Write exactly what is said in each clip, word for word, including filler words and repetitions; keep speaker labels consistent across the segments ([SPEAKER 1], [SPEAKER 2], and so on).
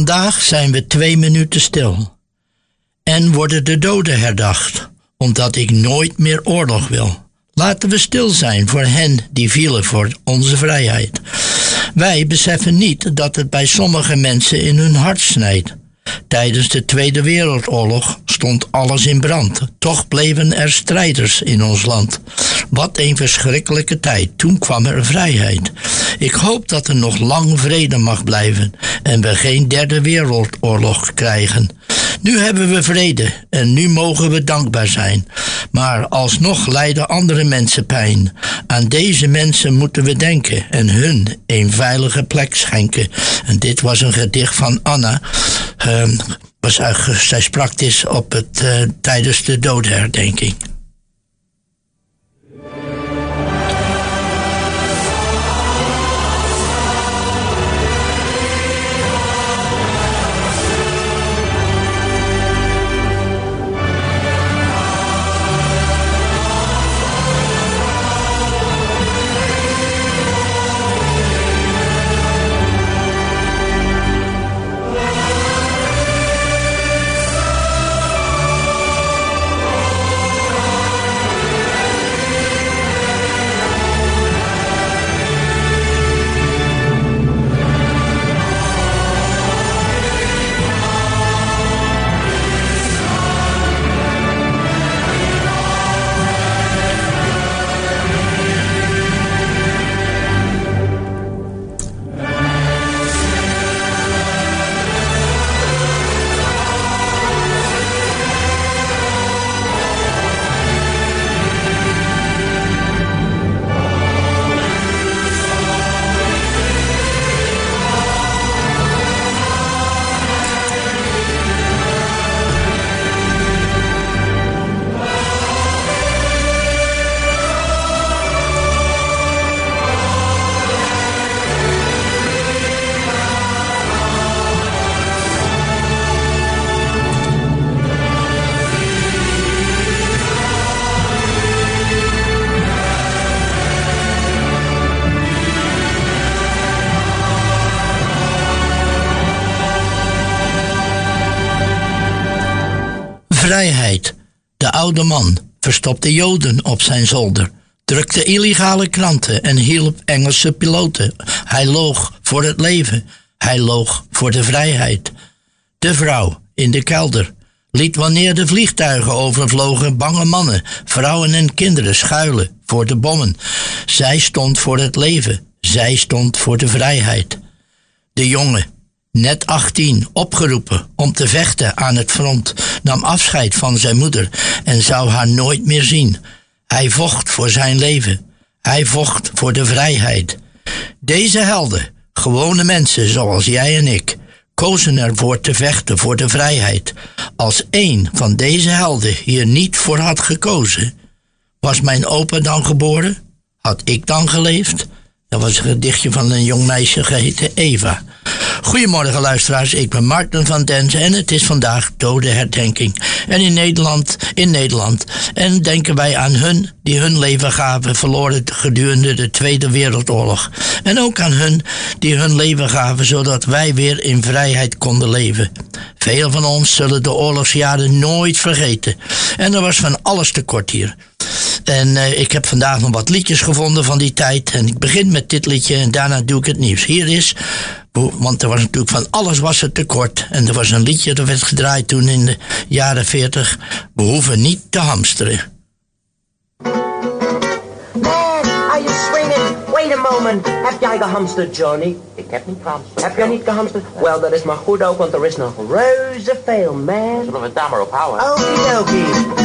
[SPEAKER 1] Vandaag zijn we twee minuten stil. En worden de doden herdacht, omdat ik nooit meer oorlog wil. Laten we stil zijn voor hen die vielen voor onze vrijheid. Wij beseffen niet dat het bij sommige mensen in hun hart snijdt. Tijdens de Tweede Wereldoorlog stond alles in brand. Toch bleven er strijders in ons land. Wat een verschrikkelijke tijd. Toen kwam er vrijheid. Ik hoop dat er nog lang vrede mag blijven en we geen derde wereldoorlog krijgen. Nu hebben we vrede en nu mogen we dankbaar zijn. Maar alsnog lijden andere mensen pijn. Aan deze mensen moeten we denken en hun een veilige plek schenken. En dit was een gedicht van Anna. Uh, was, uh, zij sprak dit op het, uh, tijdens de dodenherdenking. Vrijheid. De oude man verstopte Joden op zijn zolder, drukte illegale kranten en hielp Engelse piloten. Hij loog voor het leven. Hij loog voor de vrijheid. De vrouw in de kelder liet wanneer de vliegtuigen overvlogen bange mannen, vrouwen en kinderen schuilen voor de bommen. Zij stond voor het leven. Zij stond voor de vrijheid. De jongen, net achttien, opgeroepen om te vechten aan het front, nam afscheid van zijn moeder en zou haar nooit meer zien. Hij vocht voor zijn leven. Hij vocht voor de vrijheid. Deze helden, gewone mensen zoals jij en ik, kozen ervoor te vechten voor de vrijheid. Als één van deze helden hier niet voor had gekozen, was mijn opa dan geboren? Had ik dan geleefd? Dat was een gedichtje van een jong meisje geheten Eva. Goedemorgen luisteraars, ik ben Martin van Denzen en het is vandaag dodenherdenking. En in Nederland, in Nederland, en denken wij aan hun die hun leven gaven verloren gedurende de Tweede Wereldoorlog. En ook aan hun die hun leven gaven zodat wij weer in vrijheid konden leven. Veel van ons zullen de oorlogsjaren nooit vergeten. En er was van alles tekort hier. En uh, ik heb vandaag nog wat liedjes gevonden van die tijd. En ik begin met dit liedje en daarna doe ik het nieuws. Hier is, want er was natuurlijk van alles was het tekort. En er was een liedje dat werd gedraaid toen in de jaren veertig. We hoeven niet te hamsteren.
[SPEAKER 2] Man, are you swinging? Wait a moment. Heb jij gehamsterd, Johnny? Ik heb niet gehamsterd. Heb jij niet gehamsterd? Wel, dat is maar goed ook, want er is nog reuze veel, man.
[SPEAKER 3] Zullen we het daar maar op houden?
[SPEAKER 2] Okidoki.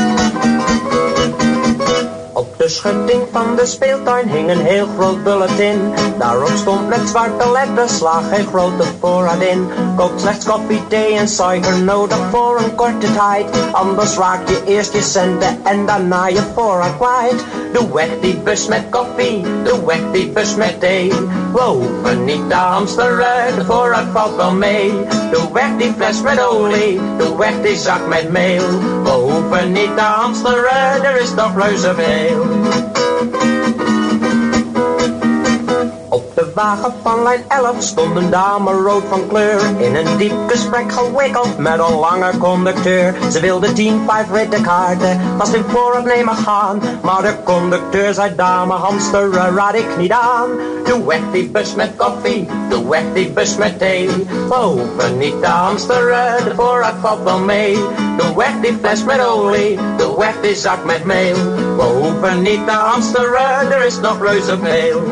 [SPEAKER 2] Op de schutting van de speeltuin hing een heel groot bulletin. Daarop stond met zwarte letters, slag geen grote voorraad in. Kook slechts koffie, thee en suiker nodig voor een korte tijd. Anders raak je eerst je centen en daarna je voorraad kwijt. Doe weg die bus met koffie, doe weg die bus met thee. We hoeven niet te hamsteren, de voorraad valt wel mee. Doe weg die fles met olie, doe weg die zak met meel. We hoeven niet te hamsteren, er is toch reuze veel. Op de wagen van lijn elf stond een dame rood van kleur. In een diep gesprek gewikkeld met een lange conducteur. Ze wilde tien, vijf witte kaarten, vast in voorraad nemen gaan. Maar de conducteur zei, dame, hamsteren raad ik niet aan. Doe weg die bus met koffie, doe weg die bus met thee. We hoeven niet te hamsteren, de voorraad valt wel mee. Doe weg die fles met olie, doe weg die zak met meel. We hoeven niet te hamsteren, er is nog reuze veel.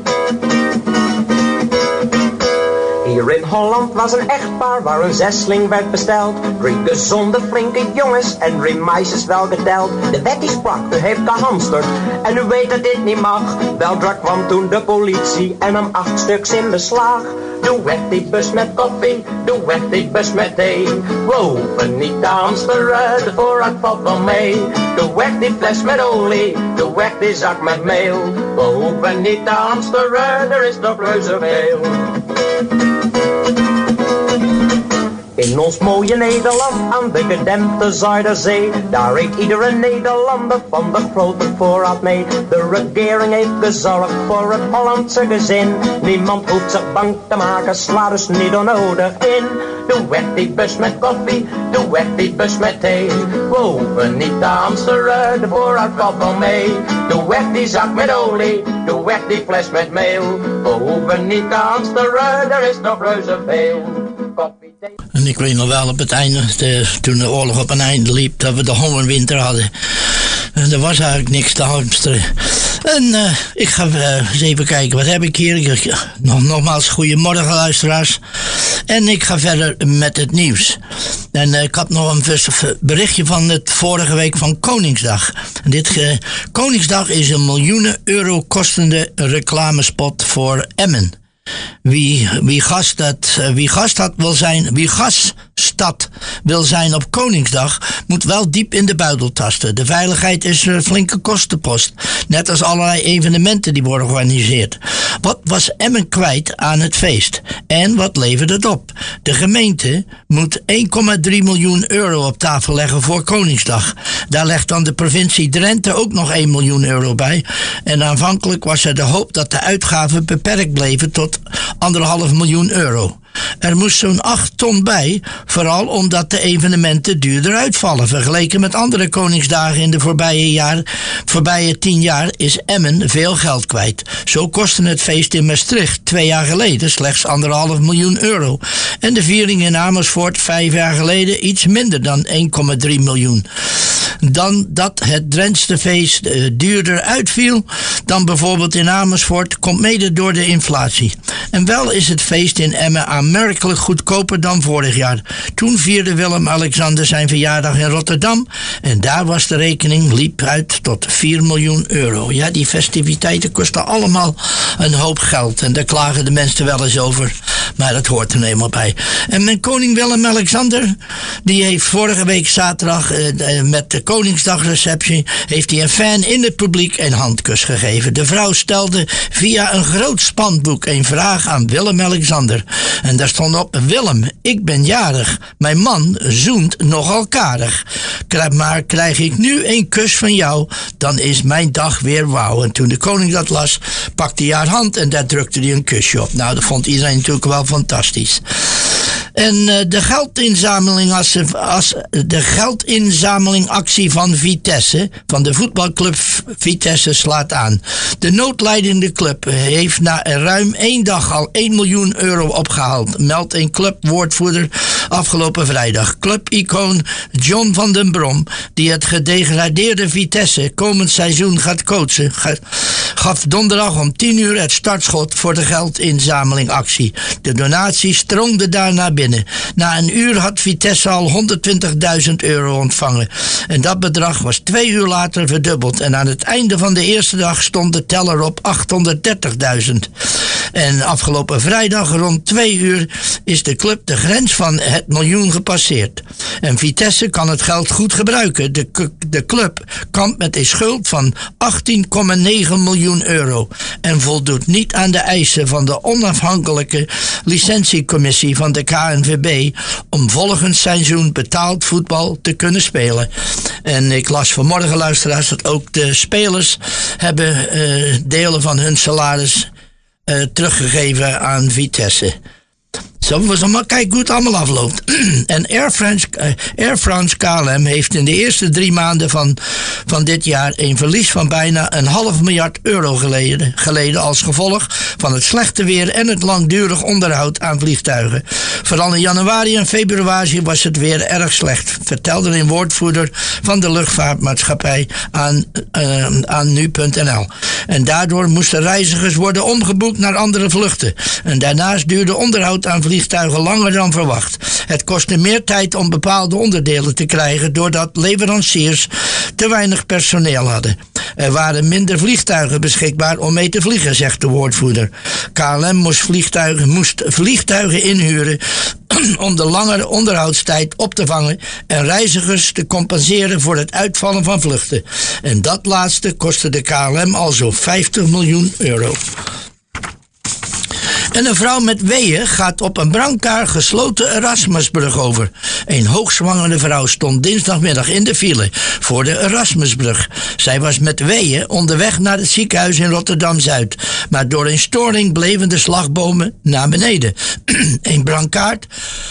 [SPEAKER 2] Hier in Holland was een echtpaar waar een zesling werd besteld. Drie gezonde, flinke jongens en drie meisjes wel geteld. De wet die sprak, u heeft gehamsterd en u weet dat dit niet mag. Weldra kwam toen de politie en nam acht stuks in beslag. Doe weg die bus met koffie, doe weg die bus met thee. We hoeven niet te hamsteren, de voorraad valt wel mee. Doe weg die fles met olie, doe weg die zak met meel. We hoeven niet te hamsteren, er is nog reuze veel. In ons mooie Nederland aan de gedempte Zuiderzee, daar eet iedere Nederlander van de grote voorraad mee. De regering heeft gezorgd voor het Hollandse gezin. Niemand hoeft zich bang te maken, sla dus niet onnodig in. Doe weg die bus met koffie, doe weg die bus met thee. We hoeven niet te hamsteren, de voorraad valt wel mee. Doe weg die zak met olie, doe weg die fles met meel. We hoeven niet te hamsteren, er is nog reuze veel.
[SPEAKER 1] En ik weet nog wel op het einde, de, toen de oorlog op een einde liep, dat we de hongerwinter hadden. En er was eigenlijk niks te hamsteren. En uh, ik ga uh, eens even kijken, wat heb ik hier? Ik, nog, nogmaals, goedemorgen luisteraars. En ik ga verder met het nieuws. En uh, ik had nog een berichtje van het vorige week van Koningsdag. En dit uh, Koningsdag is een miljoenen euro kostende reclamespot voor Emmen. Wie, wie, gaststad, wie gaststad wil zijn, wie gaststad wil zijn op Koningsdag, moet wel diep in de buidel tasten. De veiligheid is een flinke kostenpost, net als allerlei evenementen die worden georganiseerd. Wat was Emmen kwijt aan het feest? En wat levert het op? De gemeente moet één komma drie miljoen euro op tafel leggen voor Koningsdag. Daar legt dan de provincie Drenthe ook nog één miljoen euro bij. En aanvankelijk was er de hoop dat de uitgaven beperkt bleven tot anderhalf miljoen euro. Er moest zo'n acht ton bij, vooral omdat de evenementen duurder uitvallen. Vergeleken met andere Koningsdagen in de voorbije, jaar, voorbije tien jaar is Emmen veel geld kwijt. Zo kostte het feest in Maastricht twee jaar geleden slechts anderhalf miljoen euro. En de viering in Amersfoort vijf jaar geleden iets minder dan één komma drie miljoen. Dan dat het Drentse feest uh, duurder uitviel dan bijvoorbeeld in Amersfoort, komt mede door de inflatie. En wel is het feest in Emmen aanmerkelijk goedkoper dan vorig jaar. Toen vierde Willem-Alexander zijn verjaardag in Rotterdam en daar was de rekening liep uit tot vier miljoen euro. Ja, die festiviteiten kosten allemaal een hoop geld en daar klagen de mensen wel eens over, maar dat hoort er nou eenmaal bij. En mijn koning Willem-Alexander, die heeft vorige week zaterdag uh, met de Koningsdagreceptie heeft hij een fan in het publiek een handkus gegeven. De vrouw stelde via een groot spandoek een vraag aan Willem-Alexander. En daar stond op: Willem, ik ben jarig. Mijn man zoent nogal karig. Maar krijg ik nu een kus van jou, dan is mijn dag weer wauw. En toen de koning dat las, pakte hij haar hand en daar drukte hij een kusje op. Nou, dat vond iedereen natuurlijk wel fantastisch. En uh, de geldinzameling als, als de geldinzamelingactie van Vitesse, van de voetbalclub Vitesse, slaat aan. De noodlijdende club heeft na ruim één dag al één miljoen euro opgehaald, meldt een clubwoordvoerder afgelopen vrijdag. Clubicoon John van den Brom, die het gedegradeerde Vitesse komend seizoen gaat coachen, gaf donderdag om tien uur het startschot voor de geldinzamelingactie. De donatie stroomde daarna binnen. Na een uur had Vitesse al honderdtwintigduizend euro ontvangen. En dat bedrag was twee uur later verdubbeld. En aan het einde van de eerste dag stond de teller op achthonderddertigduizend. En afgelopen vrijdag rond twee uur is de club de grens van het miljoen gepasseerd. En Vitesse kan het geld goed gebruiken. De, de club kampt met een schuld van achttien komma negen miljoen euro. En voldoet niet aan de eisen van de onafhankelijke licentiecommissie van de K N V B om volgend seizoen betaald voetbal te kunnen spelen. En ik las vanmorgen, luisteraars, dat ook de spelers hebben uh, delen van hun salaris uh, teruggegeven aan Vitesse. Zo was allemaal, kijk hoe het allemaal afloopt. En Air France, Air France K L M heeft in de eerste drie maanden van, van dit jaar een verlies van bijna een half miljard euro geleden, geleden als gevolg van het slechte weer en het langdurig onderhoud aan vliegtuigen. Vooral in januari en februari was het weer erg slecht, vertelde een woordvoerder van de luchtvaartmaatschappij aan, uh, aan nu punt n l. En daardoor moesten reizigers worden omgeboekt naar andere vluchten. En daarnaast duurde onderhoud aan vliegtuigen langer dan verwacht. Het kostte meer tijd om bepaalde onderdelen te krijgen doordat leveranciers te weinig personeel hadden. Er waren minder vliegtuigen beschikbaar om mee te vliegen, zegt de woordvoerder. K L M moest vliegtuigen, moest vliegtuigen inhuren om de langere onderhoudstijd op te vangen en reizigers te compenseren voor het uitvallen van vluchten. En dat laatste kostte de K L M al zo'n vijftig miljoen euro. En een vrouw met weeën gaat op een brancard gesloten Erasmusbrug over. Een hoogzwangere vrouw stond dinsdagmiddag in de file voor de Erasmusbrug. Zij was met weeën onderweg naar het ziekenhuis in Rotterdam-Zuid. Maar door een storing bleven de slagbomen naar beneden. Een brancard,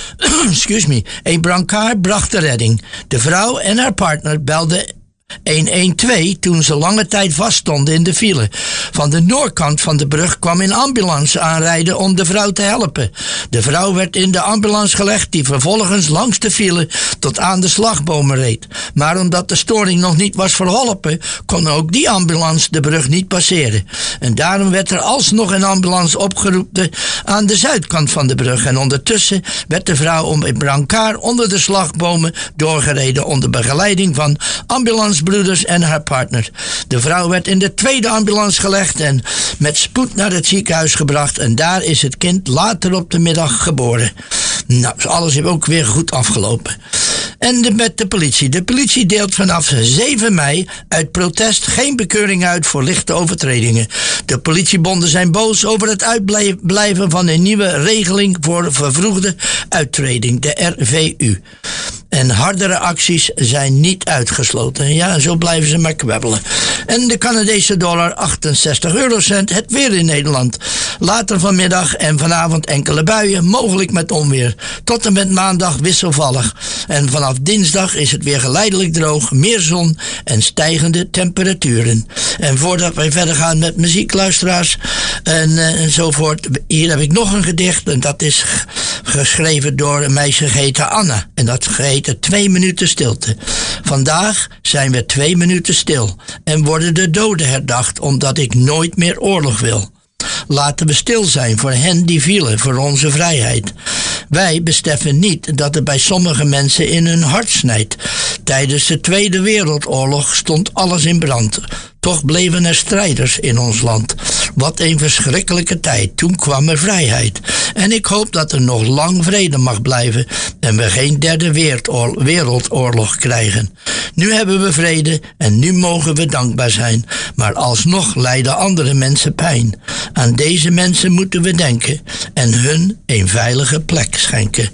[SPEAKER 1] excuse me, een brancard bracht de redding. De vrouw en haar partner belden honderdtwaalf toen ze lange tijd vaststonden in de file. Van de noordkant van de brug kwam een ambulance aanrijden om de vrouw te helpen. De vrouw werd in de ambulance gelegd die vervolgens langs de file tot aan de slagbomen reed. Maar omdat de storing nog niet was verholpen, kon ook die ambulance de brug niet passeren. En daarom werd er alsnog een ambulance opgeroepen aan de zuidkant van de brug. En ondertussen werd de vrouw om een brancard onder de slagbomen doorgereden onder begeleiding van ambulance broeders en haar partner. De vrouw werd in de tweede ambulance gelegd en met spoed naar het ziekenhuis gebracht en daar is het kind later op de middag geboren. Nou, dus alles is ook weer goed afgelopen. En de, met de politie. De politie deelt vanaf zeven mei uit protest geen bekeuring uit voor lichte overtredingen. De politiebonden zijn boos over het uitblijven van een nieuwe regeling voor vervroegde uittreding, de R V U. En hardere acties zijn niet uitgesloten. Ja, en zo blijven ze maar kwebbelen. En de Canadese dollar achtenzestig eurocent. Het weer in Nederland. Later vanmiddag en vanavond enkele buien, mogelijk met onweer. Tot en met maandag wisselvallig. En vanaf dinsdag is het weer geleidelijk droog, meer zon en stijgende temperaturen. En voordat wij verder gaan met muziekluisteraars en, uh, enzovoort, hier heb ik nog een gedicht. En dat is geschreven door een meisje geheten Anna. En dat heet Twee minuten stilte. Vandaag zijn we twee minuten stil en worden de doden herdacht omdat ik nooit meer oorlog wil. Laten we stil zijn voor hen die vielen voor onze vrijheid. Wij beseffen niet dat het bij sommige mensen in hun hart snijdt. Tijdens de Tweede Wereldoorlog stond alles in brand. Toch bleven er strijders in ons land. Wat een verschrikkelijke tijd. Toen kwam er vrijheid. En ik hoop dat er nog lang vrede mag blijven en we geen derde wereldoorlog krijgen. Nu hebben we vrede en nu mogen we dankbaar zijn. Maar alsnog lijden andere mensen pijn. Aan deze mensen moeten we denken en hun een veilige plek schenken.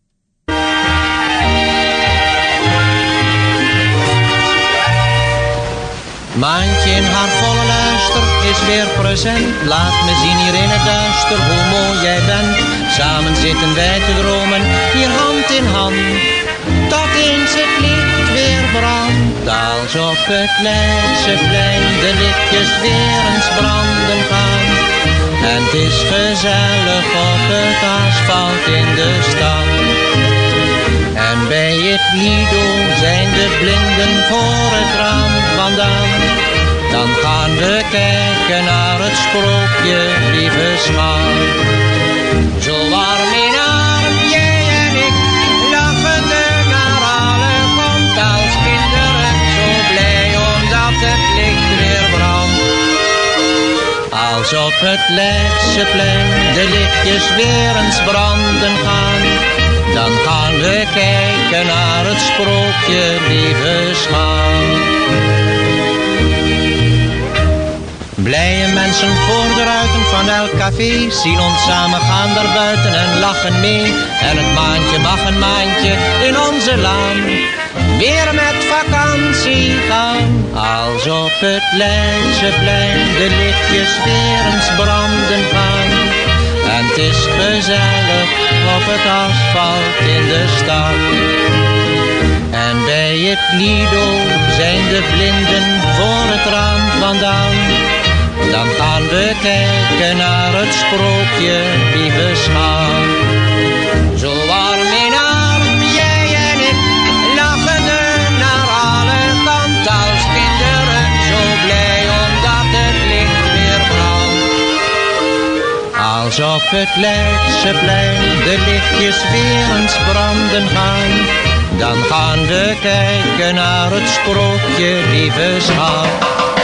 [SPEAKER 3] Maantje in haar volle luister is weer present. Laat me zien hier in het duister hoe mooi jij bent. Samen zitten wij te dromen, hier hand in hand. Tot eens het licht weer brandt. Alsof het Leidseplein de lichtjes weer eens branden gaan. En het is gezellig op het asfalt in de stad. En bij het Lido zijn de blinden voor het raam vandaan. Dan gaan we kijken naar het sprookje, lieve smaak. Zo warm in arm, jij en ik, lachende naar alle komt als kinderen. Zo blij omdat het licht weer brandt. Als op het Leidseplein de lichtjes weer eens branden gaan. Dan gaan we kijken naar het sprookje, lieve schat. Blije mensen voor de ruiten van elk café zien ons samen gaan daar buiten en lachen mee. En het maantje mag een maandje in onze laan. weer met vakantie gaan. Als op het Leidseplein de lichtjes weer eens branden gaan. En het is gezellig op het asfalt in de stad. En bij het Lido zijn de blinden voor het raam vandaan. Dan gaan we kijken naar het sprookje, lieve schat. Zo warm in arm, jij en ik, lachende naar alle kanten als kinderen. Zo blij omdat het licht weer brandt. Als op het Leidseplein de lichtjes weer eens branden gaan. Dan gaan we kijken naar het sprookje, lieve schat.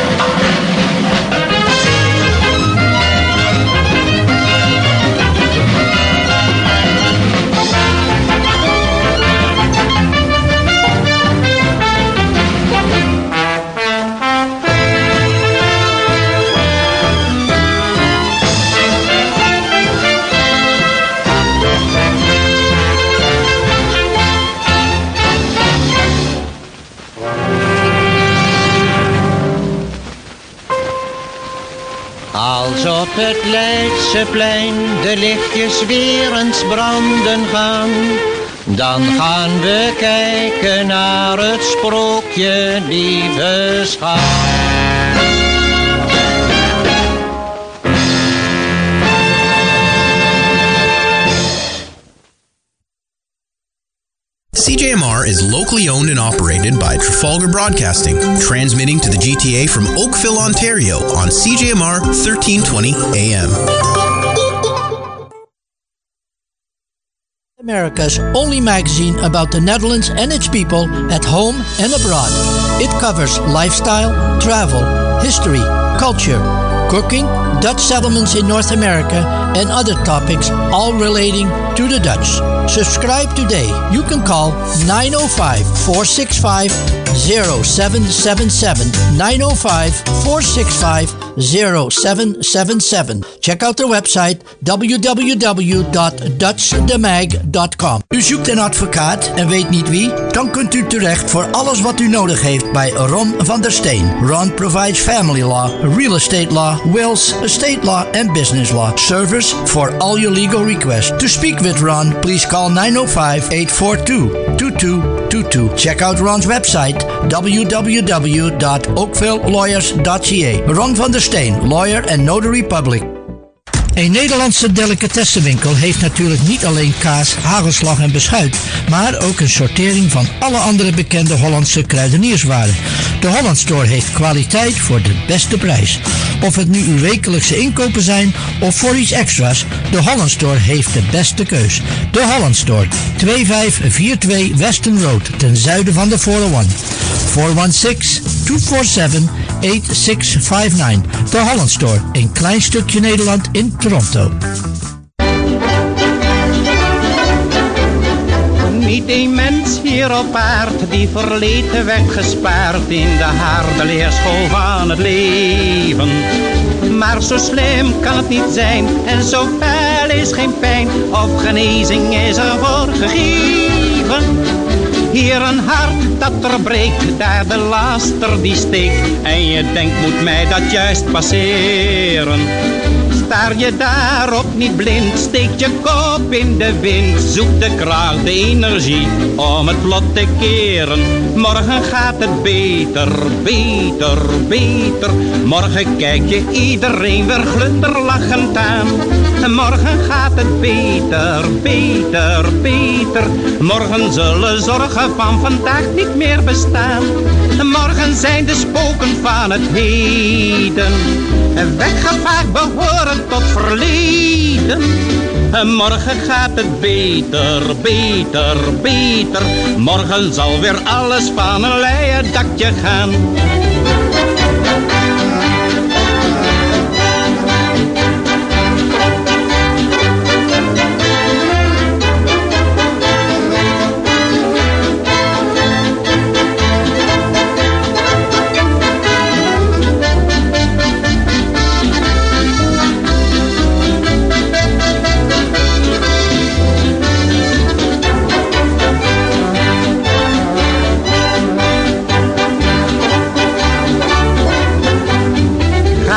[SPEAKER 3] Als op het Leidseplein de lichtjes weer eens branden gaan, dan gaan we kijken naar het sprookje, lieve schat.
[SPEAKER 4] C J M R is locally owned and operated by Trafalgar Broadcasting, transmitting to the G T A from Oakville, Ontario on C J M R thirteen twenty A M.
[SPEAKER 1] America's only magazine about the Netherlands and its people at home and abroad. It covers lifestyle, travel, history, culture, cooking, Dutch settlements in North America, and other topics all relating to the Dutch. Subscribe today. You can call nine oh five, four six five, oh seven seven seven, nine oh five, four six five, oh seven seven seven. Check out their website w w w dot dutch the mag dot com. U zoekt een advocaat en weet niet wie? Dan kunt u terecht voor alles wat u nodig heeft bij Ron van der Steen. Ron provides family law, real estate law, wills, estate law, and business law. Service for all your legal requests. To speak with Ron, please call nine oh five, eight four two, two two two two. Check out Ron's website w w w dot oakville lawyers dot c a. Ron van der Steen, lawyer and notary public. Een Nederlandse delicatessenwinkel heeft natuurlijk niet alleen kaas, hagelslag en beschuit, maar ook een sortering van alle andere bekende Hollandse kruidenierswaren. De Holland Store heeft kwaliteit voor de beste prijs. Of het nu uw wekelijkse inkopen zijn of voor iets extra's, de Holland Store heeft de beste keus. De Holland Store, twee vijf vier twee Weston Road, ten zuiden van de vierhonderdéén. four one six, two four seven, eight six five nine. De Holland Store, een klein stukje Nederland in Toronto.
[SPEAKER 5] Niet een mens hier op aard die verleden werd gespaard in de harde leerschool van het leven. Maar zo slim kan het niet zijn en zo fel is geen pijn of genezing is er voor gegeven. Hier een hart dat er breekt, daar de laster die steekt. En je denkt, moet mij dat juist passeren? Staar je daarop niet blind, steek je kop in de wind. Zoek de kracht, de energie om het lot te keren. Morgen gaat het beter, beter, beter. Morgen kijk je iedereen weer glunderlachend aan. Morgen gaat het beter, beter, beter. Morgen zullen zorgen van vandaag niet meer bestaan. Morgen zijn de spoken van het heden weggevaagd, behoren tot verleden. Morgen gaat het beter, beter, beter. Morgen zal weer alles van een leien dakje gaan.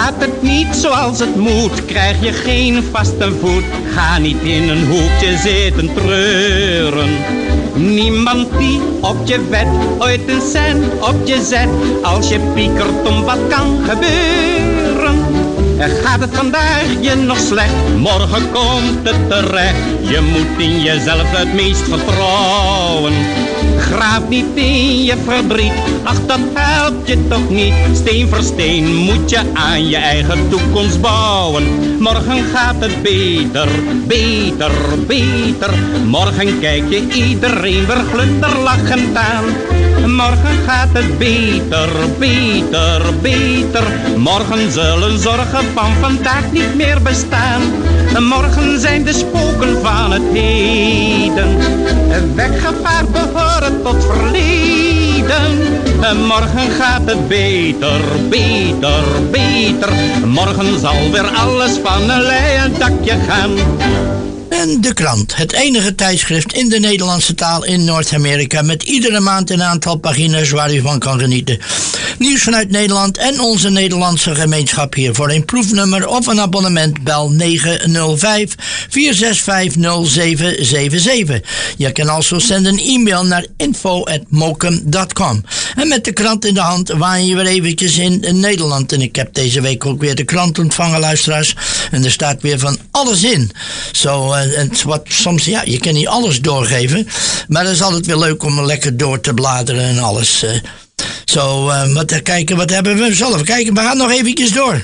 [SPEAKER 5] Gaat het niet zoals het moet, krijg je geen vaste voet. Ga niet in een hoekje zitten treuren. Niemand die op je bed ooit een cent op je zet. Als je piekert om wat kan gebeuren. Gaat het vandaag je nog slecht, morgen komt het terecht. Je moet in jezelf het meest vertrouwen. Graaf niet in je verdriet, ach dat helpt je toch niet. Steen voor steen moet je aan je eigen toekomst bouwen. Morgen gaat het beter, beter, beter. Morgen kijk je iedereen weer glunderlachend aan. Morgen gaat het beter, beter, beter. Morgen zullen zorgen van vandaag niet meer bestaan. Morgen zijn de spoken van het heden. Weggevaard behoren tot verleden. Morgen gaat het beter, beter, beter. Morgen zal weer alles van een leien dakje gaan.
[SPEAKER 1] En de krant, het enige tijdschrift in de Nederlandse taal in Noord-Amerika met iedere maand een aantal pagina's waar u van kan genieten. Nieuws vanuit Nederland en onze Nederlandse gemeenschap hier. Voor een proefnummer of een abonnement bel negen nul vijf, vier zes vijf, nul zeven zeven zeven. Je kan also zenden een e-mail naar info at mokum dot com. En met de krant in de hand waan je weer eventjes in Nederland. En ik heb deze week ook weer de krant ontvangen, luisteraars. En er staat weer van alles in. Zo... Uh, En wat soms, ja, je kan niet alles doorgeven. Maar het is altijd weer leuk om lekker door te bladeren en alles. Uh, Zo, uh, wat, kijken, wat hebben we? Zullen we kijken? We gaan nog eventjes door.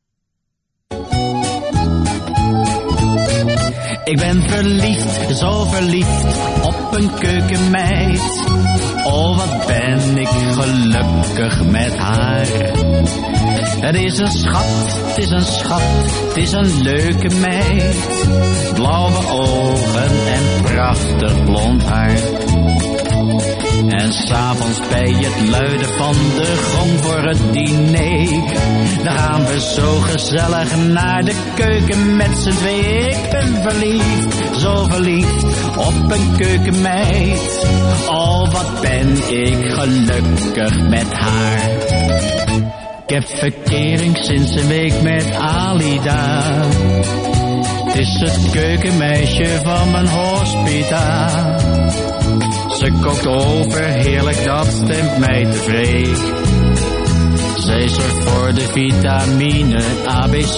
[SPEAKER 6] Ik ben verliefd, zo verliefd op een keukenmeid. Oh, wat ben ik gelukkig met haar. Het is een schat, het is een schat, het is een leuke meid. Blauwe ogen en prachtig blond haar. En s'avonds bij het luiden van de gong voor het diner, dan gaan we zo gezellig naar de keuken met z'n tweeën. Ik ben verliefd, zo verliefd op een keukenmeid. Oh, wat ben ik gelukkig met haar. Ik heb verkering sinds een week met Alida. Het is het keukenmeisje van mijn hospita. Ze kookt overheerlijk, dat stemt mij tevreden. Zij zorgt voor de vitamine A B C.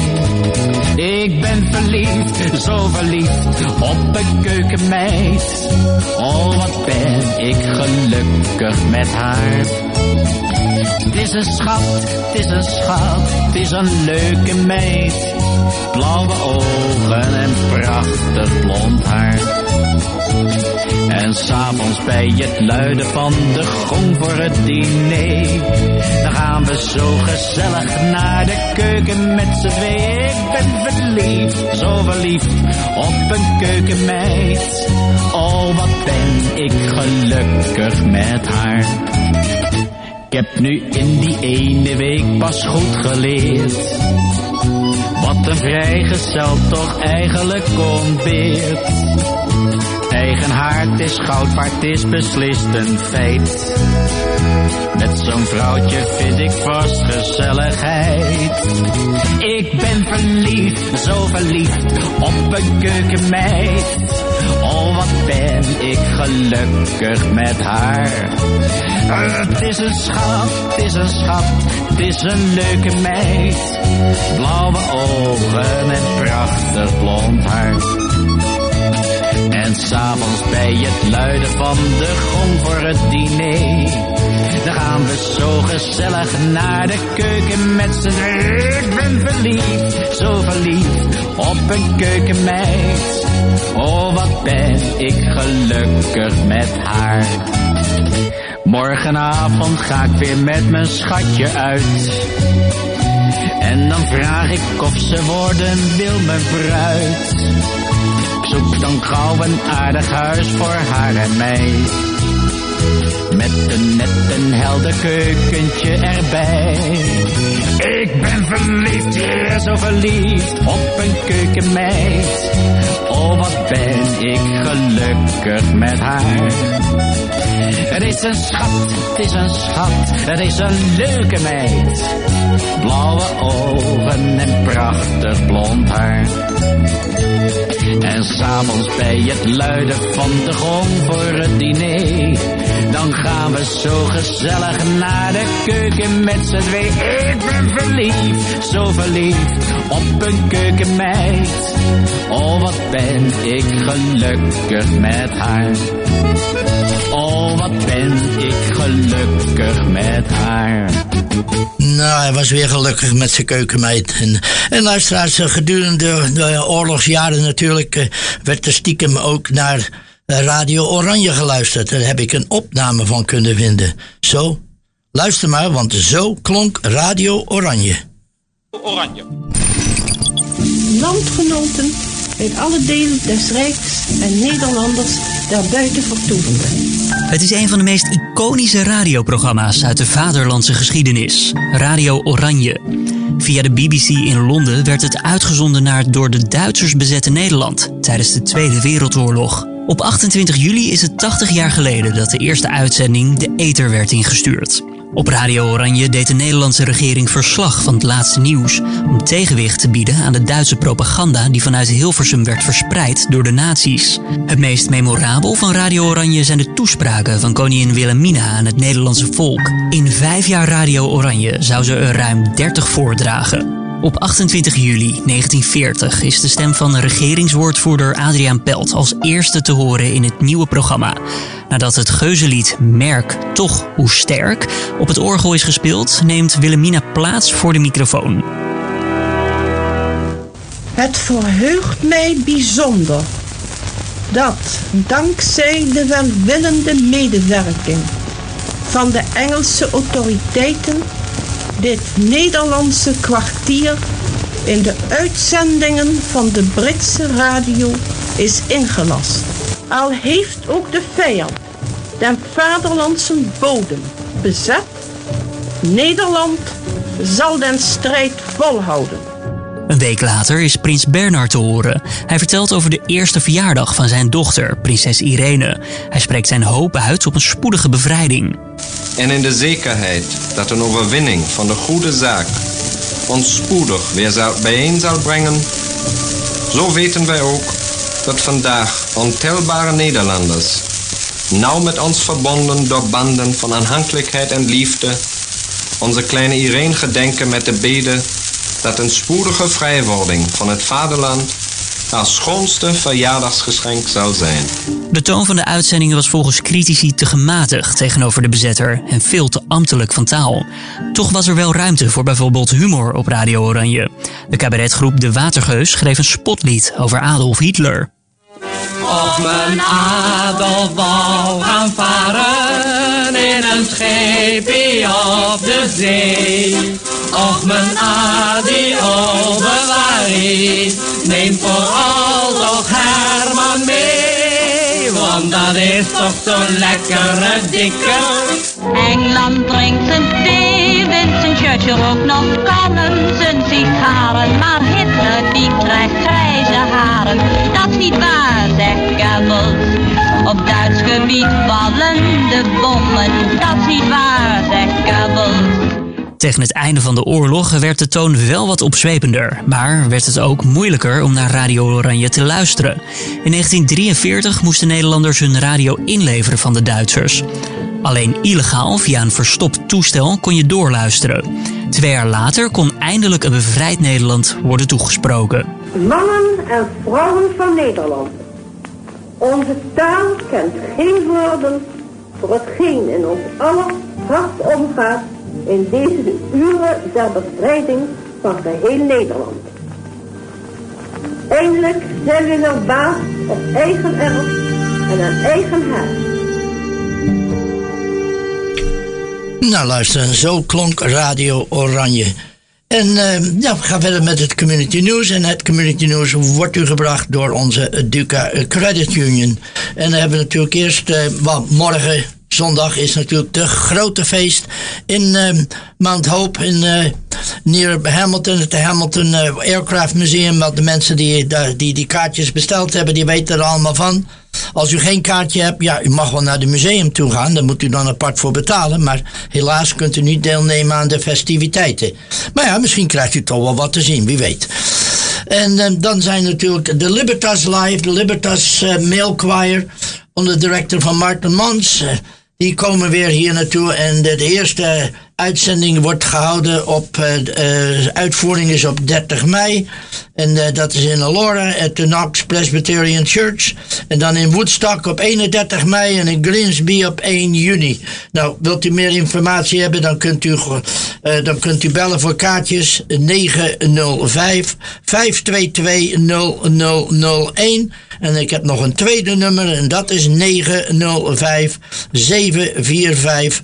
[SPEAKER 6] Ik ben verliefd, zo verliefd op een keukenmeid. Oh, wat ben ik gelukkig met haar. Het is een schat, het is een schat, het is een leuke meid. Blauwe ogen en prachtig blond haar. En s'avonds bij het luiden van de gong voor het diner, dan gaan we zo gezellig naar de keuken met z'n tweeën. Ik ben verliefd, zo verliefd op een keukenmeid. Oh, wat ben ik gelukkig met haar. Ik heb nu in die ene week pas goed geleerd wat een vrijgezel toch eigenlijk ontbeert. Eigen haard is goud, maar het is beslist een feit. Met zo'n vrouwtje vind ik vast gezelligheid. Ik ben verliefd, zo verliefd op een keukenmeid. Oh, wat ben ik gelukkig met haar. Het is een schat, het is een schat, het is een leuke meid. Blauwe ogen en prachtig blond haar. En s'avonds bij het luiden van de gong voor het diner, dan gaan we zo gezellig naar de keuken met z'n tweeën. Ik ben verliefd, zo verliefd op een keukenmeid. Oh, wat ben ik gelukkig met haar. Morgenavond ga ik weer met mijn schatje uit. En dan vraag ik of ze worden wil mijn bruid. Ik zoek dan gauw een aardig huis voor haar en mij. met een net en helder keukentje erbij. Ik ben verliefd, ja, zo verliefd op een keukenmeid. Oh, wat ben ik gelukkig met haar. Het is een schat, het is een schat, het is een leuke meid. Blauwe ogen en prachtig blond haar. En s'avonds bij het luiden van de gong voor het diner, dan gaan we zo gezellig naar de keuken met z'n twee. Ik ben verliefd, zo verliefd op een keukenmeid. Oh, wat ben ik gelukkig met haar. Oh, wat ben ik gelukkig met haar.
[SPEAKER 1] Nou, hij was weer gelukkig met zijn keukenmeid. En, en luisteraars, gedurende de oorlogsjaren natuurlijk uh, werd er stiekem ook naar Radio Oranje geluisterd. Daar heb ik een opname van kunnen vinden. Zo, luister maar, want zo klonk Radio Oranje.
[SPEAKER 7] Oranje.
[SPEAKER 8] Landgenoten uit alle delen des Rijks en Nederlanders daarbuiten vertoevenden.
[SPEAKER 9] Het is een van de meest iconische radioprogramma's uit de vaderlandse geschiedenis. Radio Oranje. Via de B B C in Londen werd het uitgezonden naar het door de Duitsers bezette Nederland tijdens de Tweede Wereldoorlog. Op achtentwintig juli is het tachtig jaar geleden dat de eerste uitzending de ether werd ingestuurd. Op Radio Oranje deed de Nederlandse regering verslag van het laatste nieuws om tegenwicht te bieden aan de Duitse propaganda die vanuit Hilversum werd verspreid door de nazi's. Het meest memorabel van Radio Oranje zijn de toespraken van koningin Wilhelmina aan het Nederlandse volk. In vijf jaar Radio Oranje zou ze er ruim dertig voordragen. Op achtentwintig juli negentien veertig is de stem van regeringswoordvoerder Adriaan Pelt als eerste te horen in het nieuwe programma. Nadat het geuzenlied Merk toch hoe sterk op het orgel is gespeeld, neemt Wilhelmina plaats voor de microfoon.
[SPEAKER 8] Het verheugt mij bijzonder dat dankzij de welwillende medewerking van de Engelse autoriteiten dit Nederlandse kwartier in de uitzendingen van de Britse radio is ingelast. Al heeft ook de vijand den vaderlandse bodem bezet, Nederland zal den strijd volhouden.
[SPEAKER 9] Een week later is prins Bernhard te horen. Hij vertelt over de eerste verjaardag van zijn dochter, prinses Irene. Hij spreekt zijn hoop uit op een spoedige bevrijding.
[SPEAKER 10] En in de zekerheid dat een overwinning van de goede zaak ons spoedig weer bijeen zal brengen, zo weten wij ook dat vandaag ontelbare Nederlanders, nauw met ons verbonden door banden van aanhankelijkheid en liefde, onze kleine Irene gedenken met de bede dat een spoedige vrijwording van het vaderland haar schoonste verjaardagsgeschenk zal zijn.
[SPEAKER 9] De toon van de uitzendingen was volgens critici te gematigd tegenover de bezetter en veel te ambtelijk van taal. Toch was er wel ruimte voor bijvoorbeeld humor op Radio Oranje. De cabaretgroep De Watergeus schreef een spotlied over Adolf Hitler.
[SPEAKER 3] Of mijn Adolf wou gaan varen in een scheepje op de zee. Och mijn Adi, oh bewarie, neem vooral toch Herman mee, want dat is toch zo'n lekkere dikke.
[SPEAKER 11] Engeland drinkt zijn thee, Winston Churchill ook nog kallen zijn sigaren, maar Hitler die krijgt grijze haren. Dat is niet waar, zegt Goebbels. Op Duits gebied vallen de bommen, dat is niet waar, zegt Goebbels.
[SPEAKER 9] Tegen het einde van de oorlog werd de toon wel wat opzwepender, maar werd het ook moeilijker om naar Radio Oranje te luisteren. In negentien drieënveertig moesten Nederlanders hun radio inleveren van de Duitsers. Alleen illegaal via een verstopt toestel kon je doorluisteren. Twee jaar later kon eindelijk een bevrijd Nederland worden toegesproken.
[SPEAKER 8] Mannen en vrouwen van Nederland. Onze taal kent geen woorden voor hetgeen in ons aller hart omgaat in deze uren der bevrijding van geheel Nederland. Eindelijk zijn we weer baas op eigen erf en aan eigen huis.
[SPEAKER 1] Nou luister, zo klonk Radio Oranje. En uh, ja, we gaan verder met het Community News. En het Community News wordt u gebracht door onze Duca Credit Union. En dan hebben we natuurlijk eerst, uh, well, morgen zondag is natuurlijk de grote feest in uh, Mount Hope in uh, near Hamilton, het Hamilton uh, Aircraft Museum. Want de mensen die, die die kaartjes besteld hebben, die weten er allemaal van. Als u geen kaartje hebt, ja, u mag wel naar het museum toe gaan. Daar moet u dan apart voor betalen. Maar helaas kunt u niet deelnemen aan de festiviteiten. Maar ja, misschien krijgt u toch wel wat te zien, wie weet. En uh, dan zijn natuurlijk de Libertas Live, de Libertas uh, Male Choir, onder directeur van Martin Mons. Uh, die komen weer hier naartoe en de, de eerste uitzending wordt gehouden op, uh, uh, uitvoering is op dertig mei. En uh, dat is in Elora, at the Knox Presbyterian Church. En dan in Woodstock op eenendertig mei en in Grimsby op één juni. Nou, wilt u meer informatie hebben, dan kunt u, uh, dan kunt u bellen voor kaartjes negen nul vijf, vijf twee twee, nul nul nul één. En ik heb nog een tweede nummer en dat is negen nul vijf, zeven vier vijf,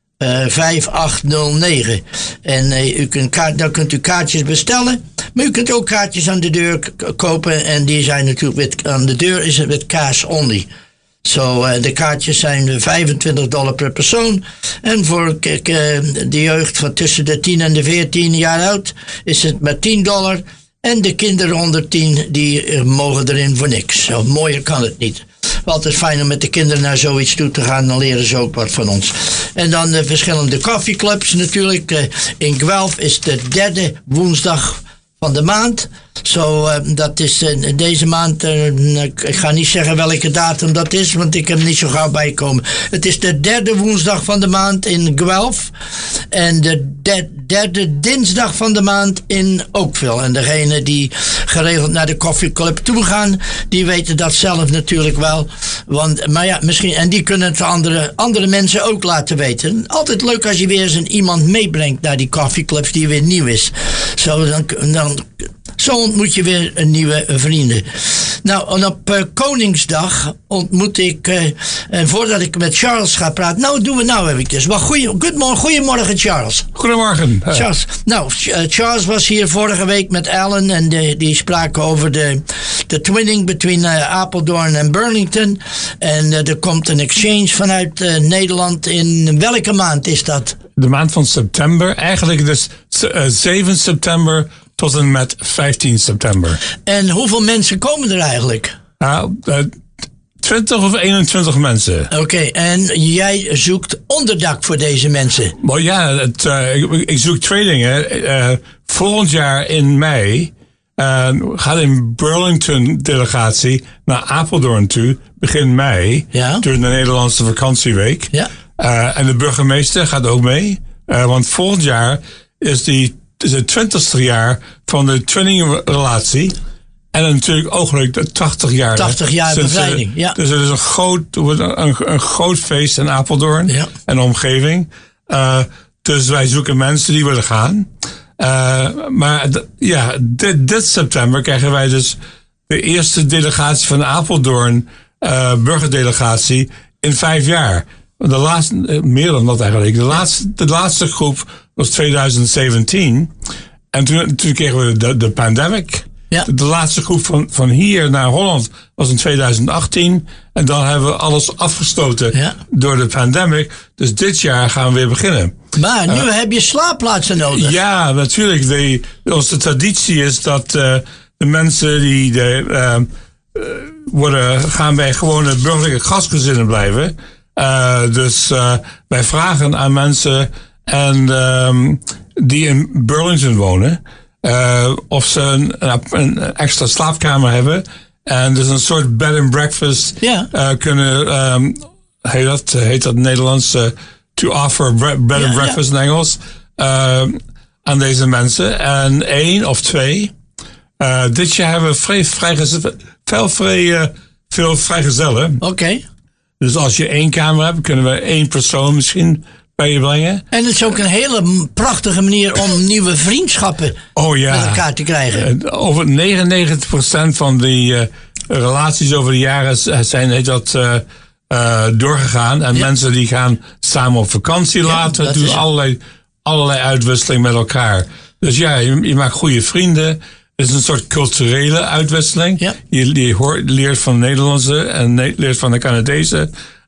[SPEAKER 1] vijf acht nul negen. En uh, u kunt kaart, dan kunt u kaartjes bestellen. Maar u kunt ook kaartjes aan de deur k- kopen. En die zijn natuurlijk met, aan de deur is het met cash only. Zo, so, uh, de kaartjes zijn vijfentwintig dollar per persoon. En voor k- k- de jeugd van tussen de tien en de veertien jaar oud is het maar tien dollar. En de kinderen onder tien, die uh, mogen erin voor niks. Zo, mooier kan het niet. Altijd fijn om met de kinderen naar zoiets toe te gaan. Dan leren ze ook wat van ons. En dan de verschillende koffieclubs natuurlijk. Uh, in Guelph is de derde woensdag van de maand. Zo, uh, dat is uh, deze maand. Uh, ik ga niet zeggen welke datum dat is, want ik heb niet zo gauw bijkomen. Het is de derde woensdag van de maand in Guelph. En de de, derde dinsdag van de maand in Oakville. En degene die geregeld naar de koffieclub toe gaan, die weten dat zelf natuurlijk wel. Want, maar ja, misschien, en die kunnen het andere, andere mensen ook laten weten. Altijd leuk als je weer eens een iemand meebrengt naar die koffieclubs die weer nieuw is. Zo, dan, dan Zo ontmoet je weer een nieuwe vrienden. Nou, en op uh, Koningsdag ontmoet ik, uh, en voordat ik met Charles ga praten, nou, doen we nou eventjes. Maar goeie, goedemorgen, goedemorgen, Charles.
[SPEAKER 7] Goedemorgen.
[SPEAKER 1] Charles. Nou, uh, Charles was hier vorige week met Alan en de, die spraken over de, de twinning between uh, Apeldoorn en Burlington. En uh, er komt een exchange vanuit uh, Nederland. In welke maand is dat?
[SPEAKER 7] De maand van september. Eigenlijk dus uh, zeven september tot en met vijftien september.
[SPEAKER 1] En hoeveel mensen komen er eigenlijk?
[SPEAKER 7] Uh, uh, twintig of eenentwintig mensen.
[SPEAKER 1] Oké, okay, en jij zoekt onderdak voor deze mensen?
[SPEAKER 7] Maar ja, het, uh, ik, ik zoek twee dingen. Uh, volgend jaar in mei uh, gaat een Burlington-delegatie naar Apeldoorn toe, begin mei,
[SPEAKER 1] ja?
[SPEAKER 7] Door de Nederlandse vakantieweek.
[SPEAKER 1] Ja.
[SPEAKER 7] Uh, en de burgemeester gaat ook mee. Uh, want volgend jaar is, die, is het twintigste jaar van de twinningrelatie. En natuurlijk ook de tachtig jaar.
[SPEAKER 1] tachtig jaar
[SPEAKER 7] dus,
[SPEAKER 1] bevrijding, ja.
[SPEAKER 7] Dus het is een groot, een, een groot feest in Apeldoorn
[SPEAKER 1] ja.
[SPEAKER 7] en de omgeving. Uh, dus wij zoeken mensen die willen gaan. Uh, maar d- ja, dit, dit september krijgen wij dus de eerste delegatie van de Apeldoorn uh, burgerdelegatie in vijf jaar. De laatste, meer dan dat eigenlijk. De laatste, de laatste groep was twintig zeventien. En toen, toen kregen we de, de pandemic.
[SPEAKER 1] Ja.
[SPEAKER 7] De, de laatste groep van, van hier naar Holland was in twintig achttien. En dan hebben we alles afgestoten
[SPEAKER 1] ja.
[SPEAKER 7] door de pandemic. Dus dit jaar gaan we weer beginnen.
[SPEAKER 1] Maar nu uh, heb je slaapplaatsen nodig.
[SPEAKER 7] Ja, natuurlijk. De, onze traditie is dat uh, de mensen die de, uh, uh, worden, gaan bij gewone burgerlijke gastgezinnen blijven. Uh, dus uh, wij vragen aan mensen en, um, die in Burlington wonen, uh, of ze een, een extra slaapkamer hebben. En dus een soort bed and breakfast
[SPEAKER 1] ja.
[SPEAKER 7] uh, kunnen, um, heet dat, heet dat in Nederlands, uh, to offer bed ja, and breakfast ja. in Engels, uh, aan deze mensen. En één of twee. Uh, dit jaar hebben we vrij, vrij, veel, vrij, uh, veel vrijgezellen.
[SPEAKER 1] Oké. Okay.
[SPEAKER 7] Dus als je één kamer hebt, kunnen we één persoon misschien bij je brengen.
[SPEAKER 1] En het is ook een hele prachtige manier om nieuwe vriendschappen
[SPEAKER 7] oh, ja.
[SPEAKER 1] met elkaar te krijgen.
[SPEAKER 7] Uh, over negenennegentig procent van die uh, relaties over de jaren zijn heet dat, uh, uh, doorgegaan. En ja. mensen die gaan samen op vakantie ja, later, doen allerlei, allerlei uitwisseling met elkaar. Dus ja, je, je maakt goede vrienden. Het is een soort culturele uitwisseling.
[SPEAKER 1] Ja.
[SPEAKER 7] Je, je hoort, leert van de Nederlandse en ne- leert van de Canadezen.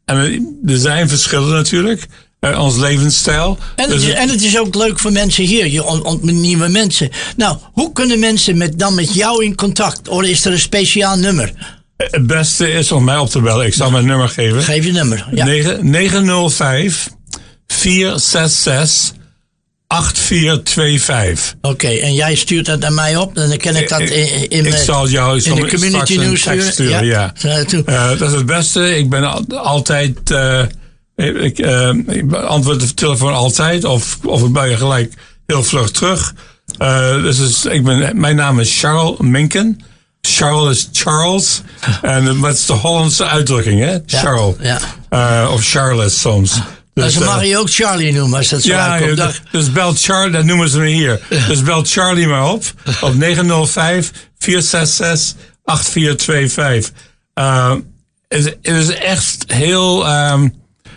[SPEAKER 7] en er zijn verschillen natuurlijk. Uh, ons levensstijl.
[SPEAKER 1] En het,
[SPEAKER 7] dus
[SPEAKER 1] is, en het is ook leuk voor mensen hier. Je ontmoet nieuwe mensen. Nou, hoe kunnen mensen met, dan met jou in contact? Of is er een speciaal nummer?
[SPEAKER 7] Het beste is om mij op te bellen. Ik zal mijn nummer geven.
[SPEAKER 1] Geef je nummer. Ja.
[SPEAKER 7] negen nul vijf, vier zes zes, acht vier twee vijf.
[SPEAKER 1] Oké, okay, en jij stuurt dat aan mij op. Dan kan ik dat in, in,
[SPEAKER 7] ik zal jou
[SPEAKER 1] in de community news
[SPEAKER 7] sturen. sturen ja. Ja. Uh, dat is het beste. Ik ben altijd... Uh, ik, uh, ik antwoord de telefoon altijd. Of, of ik bel je gelijk heel vlug terug. Uh, dus is, ik ben, mijn naam is Charles Minken. Charles is Charles. En dat is de Hollandse uitdrukking, hè? Charles. Ja, ja. Uh, of Charlotte soms.
[SPEAKER 1] Dus, ze mag je ook Charlie noemen als dat zo
[SPEAKER 7] ja,
[SPEAKER 1] uitkomt.
[SPEAKER 7] Ja, dus, dus bel Charlie, dat noemen ze me hier. Ja. Dus bel Charlie maar op. Op negen nul vijf, vier zes zes, acht vier twee vijf. Uh, het, het is echt heel um,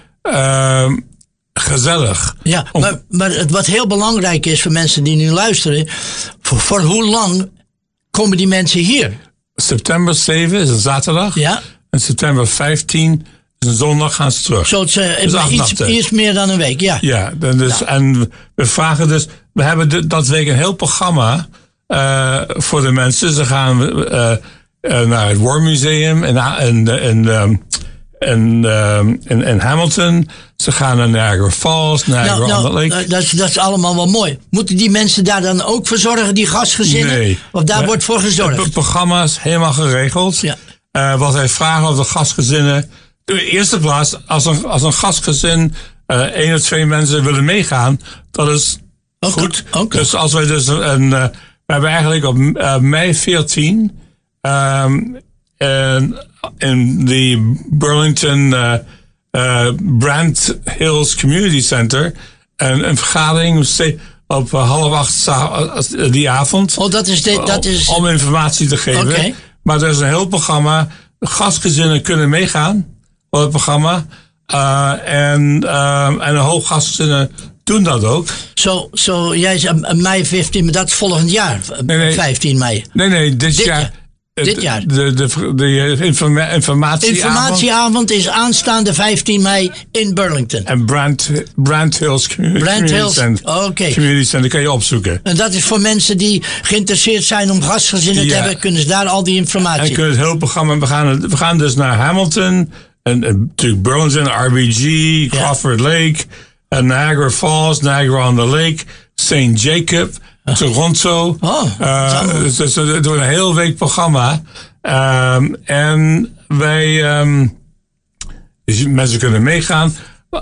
[SPEAKER 7] uh, gezellig.
[SPEAKER 1] Ja, om, maar, maar het, wat heel belangrijk is voor mensen die nu luisteren. Voor, voor hoe lang komen die mensen hier?
[SPEAKER 7] September zeven is een zaterdag.
[SPEAKER 1] Ja.
[SPEAKER 7] En september vijftien is een zondag gaan ze terug.
[SPEAKER 1] Zo, het is uh, iets, iets meer dan een week, ja.
[SPEAKER 7] Ja, dus, ja. En we vragen dus... We hebben de, dat week een heel programma uh, voor de mensen. Ze gaan uh, uh, naar het War Museum in, in, in, um, in, um, in, in Hamilton. Ze gaan naar Niagara Falls, Niagara
[SPEAKER 1] nou,
[SPEAKER 7] on the Lake.
[SPEAKER 1] Nou, dat, is, dat is allemaal wel mooi. Moeten die mensen daar dan ook voor zorgen, die gastgezinnen?
[SPEAKER 7] Nee.
[SPEAKER 1] Of daar
[SPEAKER 7] ja,
[SPEAKER 1] wordt voor gezorgd?
[SPEAKER 7] Het programma is helemaal geregeld.
[SPEAKER 1] Ja.
[SPEAKER 7] Uh, wat wij vragen of de gastgezinnen... In de eerste plaats, als een, als een gastgezin uh, één of twee mensen willen meegaan, dat is okay. goed. Okay. Dus als wij dus een... Uh, we hebben eigenlijk op uh, mei veertien um, in, in de Burlington uh, uh, Brand Hills Community Center een, een vergadering op uh, half acht uh, die avond.
[SPEAKER 1] Oh, dat is... De, dat is...
[SPEAKER 7] Om informatie te geven.
[SPEAKER 1] Okay.
[SPEAKER 7] Maar er is een heel programma. Gastgezinnen kunnen meegaan op het programma. Uh, en, uh, en een hoop gastgezinnen doen dat ook.
[SPEAKER 1] Zo, so, so, jij zei mei vijftien, maar dat is volgend jaar.
[SPEAKER 7] Nee, nee.
[SPEAKER 1] vijftien mei.
[SPEAKER 7] Nee, nee, dit, dit jaar. jaar.
[SPEAKER 1] Dit jaar.
[SPEAKER 7] De, de, de, de informa- informatieavond.
[SPEAKER 1] Informatieavond is aanstaande vijftien mei in Burlington.
[SPEAKER 7] En Brand, Brand Hills Community,
[SPEAKER 1] Brand Hills.
[SPEAKER 7] Center.
[SPEAKER 1] Okay.
[SPEAKER 7] Community Center, kan je opzoeken.
[SPEAKER 1] En dat is voor mensen die geïnteresseerd zijn om gastgezinnen ja. te hebben, kunnen ze daar al die informatie.
[SPEAKER 7] En kunnen het hele programma, we gaan, we gaan dus naar Hamilton, en, en natuurlijk Burlington, R B G, Crawford ja. Lake, en Niagara Falls, Niagara on the Lake, Saint Jacob, Toronto.
[SPEAKER 1] Oh,
[SPEAKER 7] uh, dus, dus het wordt een heel week programma. Um, en wij, um, dus mensen kunnen meegaan.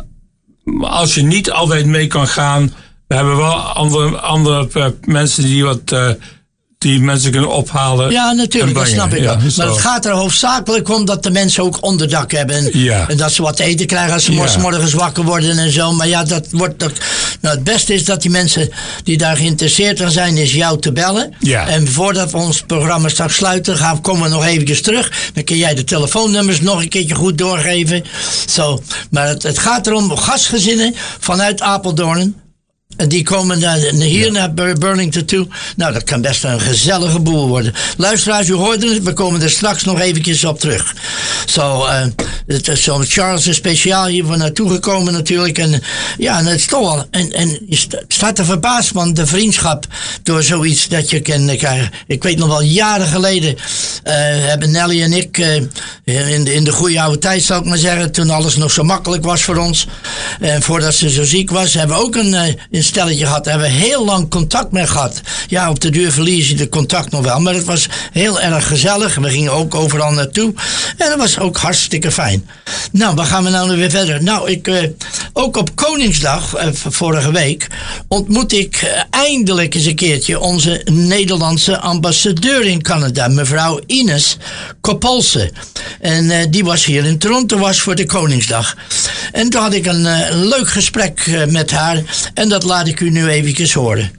[SPEAKER 7] Maar als je niet altijd mee kan gaan, we hebben wel andere, andere uh, mensen die wat... Uh, die mensen kunnen ophalen.
[SPEAKER 1] Ja, natuurlijk, dat snap ik
[SPEAKER 7] ja,
[SPEAKER 1] wel.
[SPEAKER 7] zo.
[SPEAKER 1] Maar het gaat er hoofdzakelijk om dat de mensen ook onderdak hebben. En,
[SPEAKER 7] ja.
[SPEAKER 1] en dat ze wat te eten krijgen als ze ja. morgens wakker worden en zo. Maar ja, dat wordt... Dat, nou, het beste is dat die mensen die daar geïnteresseerd aan zijn, is jou te bellen.
[SPEAKER 7] Ja.
[SPEAKER 1] En voordat we ons programma straks sluiten, gaan, komen we nog eventjes terug. Dan kun jij de telefoonnummers nog een keertje goed doorgeven. Zo. Maar het, het gaat erom gastgezinnen vanuit Apeldoorn. En die komen naar, hier ja. naar Burlington toe. Nou, dat kan best een gezellige boel worden. Luisteraars, u hoorde het. We komen er straks nog eventjes op terug. Zo, uh, so Charles is speciaal hier voor naartoe gekomen natuurlijk. En ja, en het is toch wel... En, en je staat er verbaasd van de vriendschap door zoiets dat je kan krijgen. Ik weet nog wel, jaren geleden uh, hebben Nelly en ik... Uh, in, de, in de goede oude tijd, zou ik maar zeggen, toen alles nog zo makkelijk was voor ons. En voordat ze zo ziek was, hebben we ook een... Uh, een stelletje gehad. Daar hebben we heel lang contact mee gehad. Ja, op de duur verlies je de contact nog wel. Maar het was heel erg gezellig. We gingen ook overal naartoe. En dat was ook hartstikke fijn. Nou, waar gaan we nou weer verder? Nou, ik, uh, ook op Koningsdag, uh, vorige week, ontmoet ik uh, eindelijk eens een keertje onze Nederlandse ambassadeur in Canada, mevrouw Ines Kopolse. En uh, die was hier in Toronto, was voor de Koningsdag. En toen had ik een uh, leuk gesprek uh, met haar. En dat laat ik u nu eventjes horen.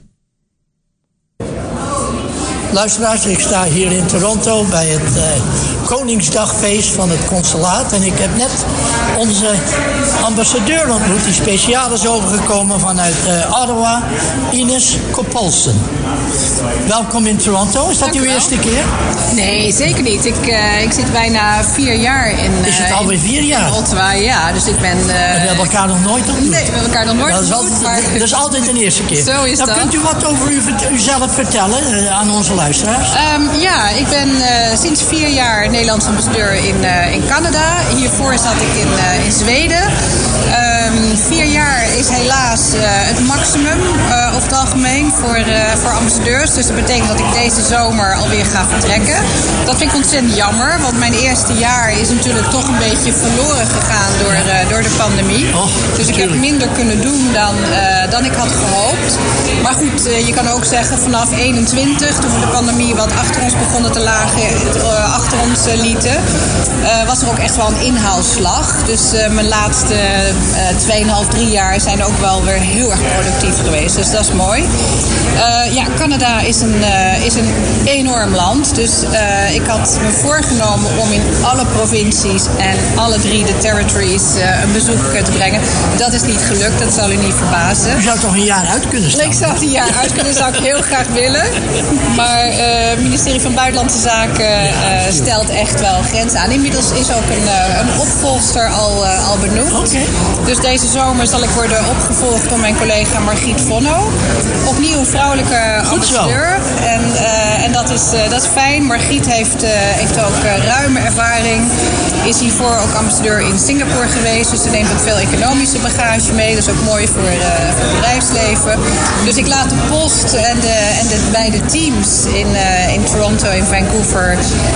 [SPEAKER 1] Luisteraars, ik sta hier in Toronto bij het uh, Koningsdagfeest van het consulaat. En ik heb net onze ambassadeur ontmoet, die speciaal is overgekomen vanuit uh, Ottawa, Ines Kopolsen. Welkom in Toronto. Is dat
[SPEAKER 12] Dank
[SPEAKER 1] uw
[SPEAKER 12] u wel.
[SPEAKER 1] eerste keer?
[SPEAKER 12] Nee, zeker niet. Ik, uh, ik zit bijna vier jaar in... Uh,
[SPEAKER 1] Is het alweer vier jaar?
[SPEAKER 12] In Ottawa, ja. Dus ik ben... Uh,
[SPEAKER 1] we hebben elkaar nog nooit ontmoet.
[SPEAKER 12] Nee, we hebben elkaar nog nooit
[SPEAKER 1] dat is
[SPEAKER 12] ontmoet.
[SPEAKER 1] altijd,
[SPEAKER 12] Maar...
[SPEAKER 1] Dat is altijd een eerste keer.
[SPEAKER 12] Zo is
[SPEAKER 1] Dan
[SPEAKER 12] dat.
[SPEAKER 1] kunt u wat over u, uzelf vertellen uh, aan onze luisteraars?
[SPEAKER 12] Um, ja, ik ben uh, sinds vier jaar Nederlands ambassadeur in, uh, in Canada. Hiervoor zat ik in, uh, in Zweden. Um, vier jaar is helaas uh, het maximum uh, over het algemeen voor, uh, voor ambassadeurs. Dus dat betekent dat ik deze zomer alweer ga vertrekken. Dat vind ik ontzettend jammer, want mijn eerste jaar is natuurlijk toch een beetje verloren gegaan door, uh, door de pandemie.
[SPEAKER 1] Oh,
[SPEAKER 12] dus ik heb minder kunnen doen dan, uh, dan ik had gehoopt. Maar goed, uh, je kan ook zeggen vanaf eenentwintig, toen we de pandemie wat achter ons begonnen te lagen, uh, achter ons uh, lieten, uh, was er ook echt wel een inhaalslag. Dus uh, mijn laatste uh, tweeënhalf, drie jaar zijn ook wel weer heel erg productief geweest. Dus dat is mooi. Uh, ja, Canada is een, uh, is een enorm land. Dus uh, ik had me voorgenomen om in alle provincies en alle drie de territories uh, een bezoek uh, te brengen. Dat is niet gelukt, dat zal u niet verbazen.
[SPEAKER 1] U zou toch een jaar uit kunnen staan?
[SPEAKER 12] Ik zou het een jaar uit kunnen, zou ik heel graag willen. Maar uh, het ministerie van Buitenlandse Zaken uh, stelt echt wel grenzen aan. Inmiddels is ook een, uh, een opvolgster al, uh, al benoemd.
[SPEAKER 1] Okay.
[SPEAKER 12] Dus deze zomer zal ik worden opgevolgd door mijn collega Margriet Vonno. Opnieuw een vrouwelijke ambassadeur. En, uh, en dat, is, uh, dat is fijn. Margriet heeft, uh, heeft ook uh, ruime ervaring. Is hiervoor ook ambassadeur in Singapore geweest. Dus ze neemt ook veel economische bagage mee. Dat is ook mooi voor, uh, voor het bedrijfsleven. Dus ik laat de post en de, en de beide teams in, uh, in Toronto en Vancouver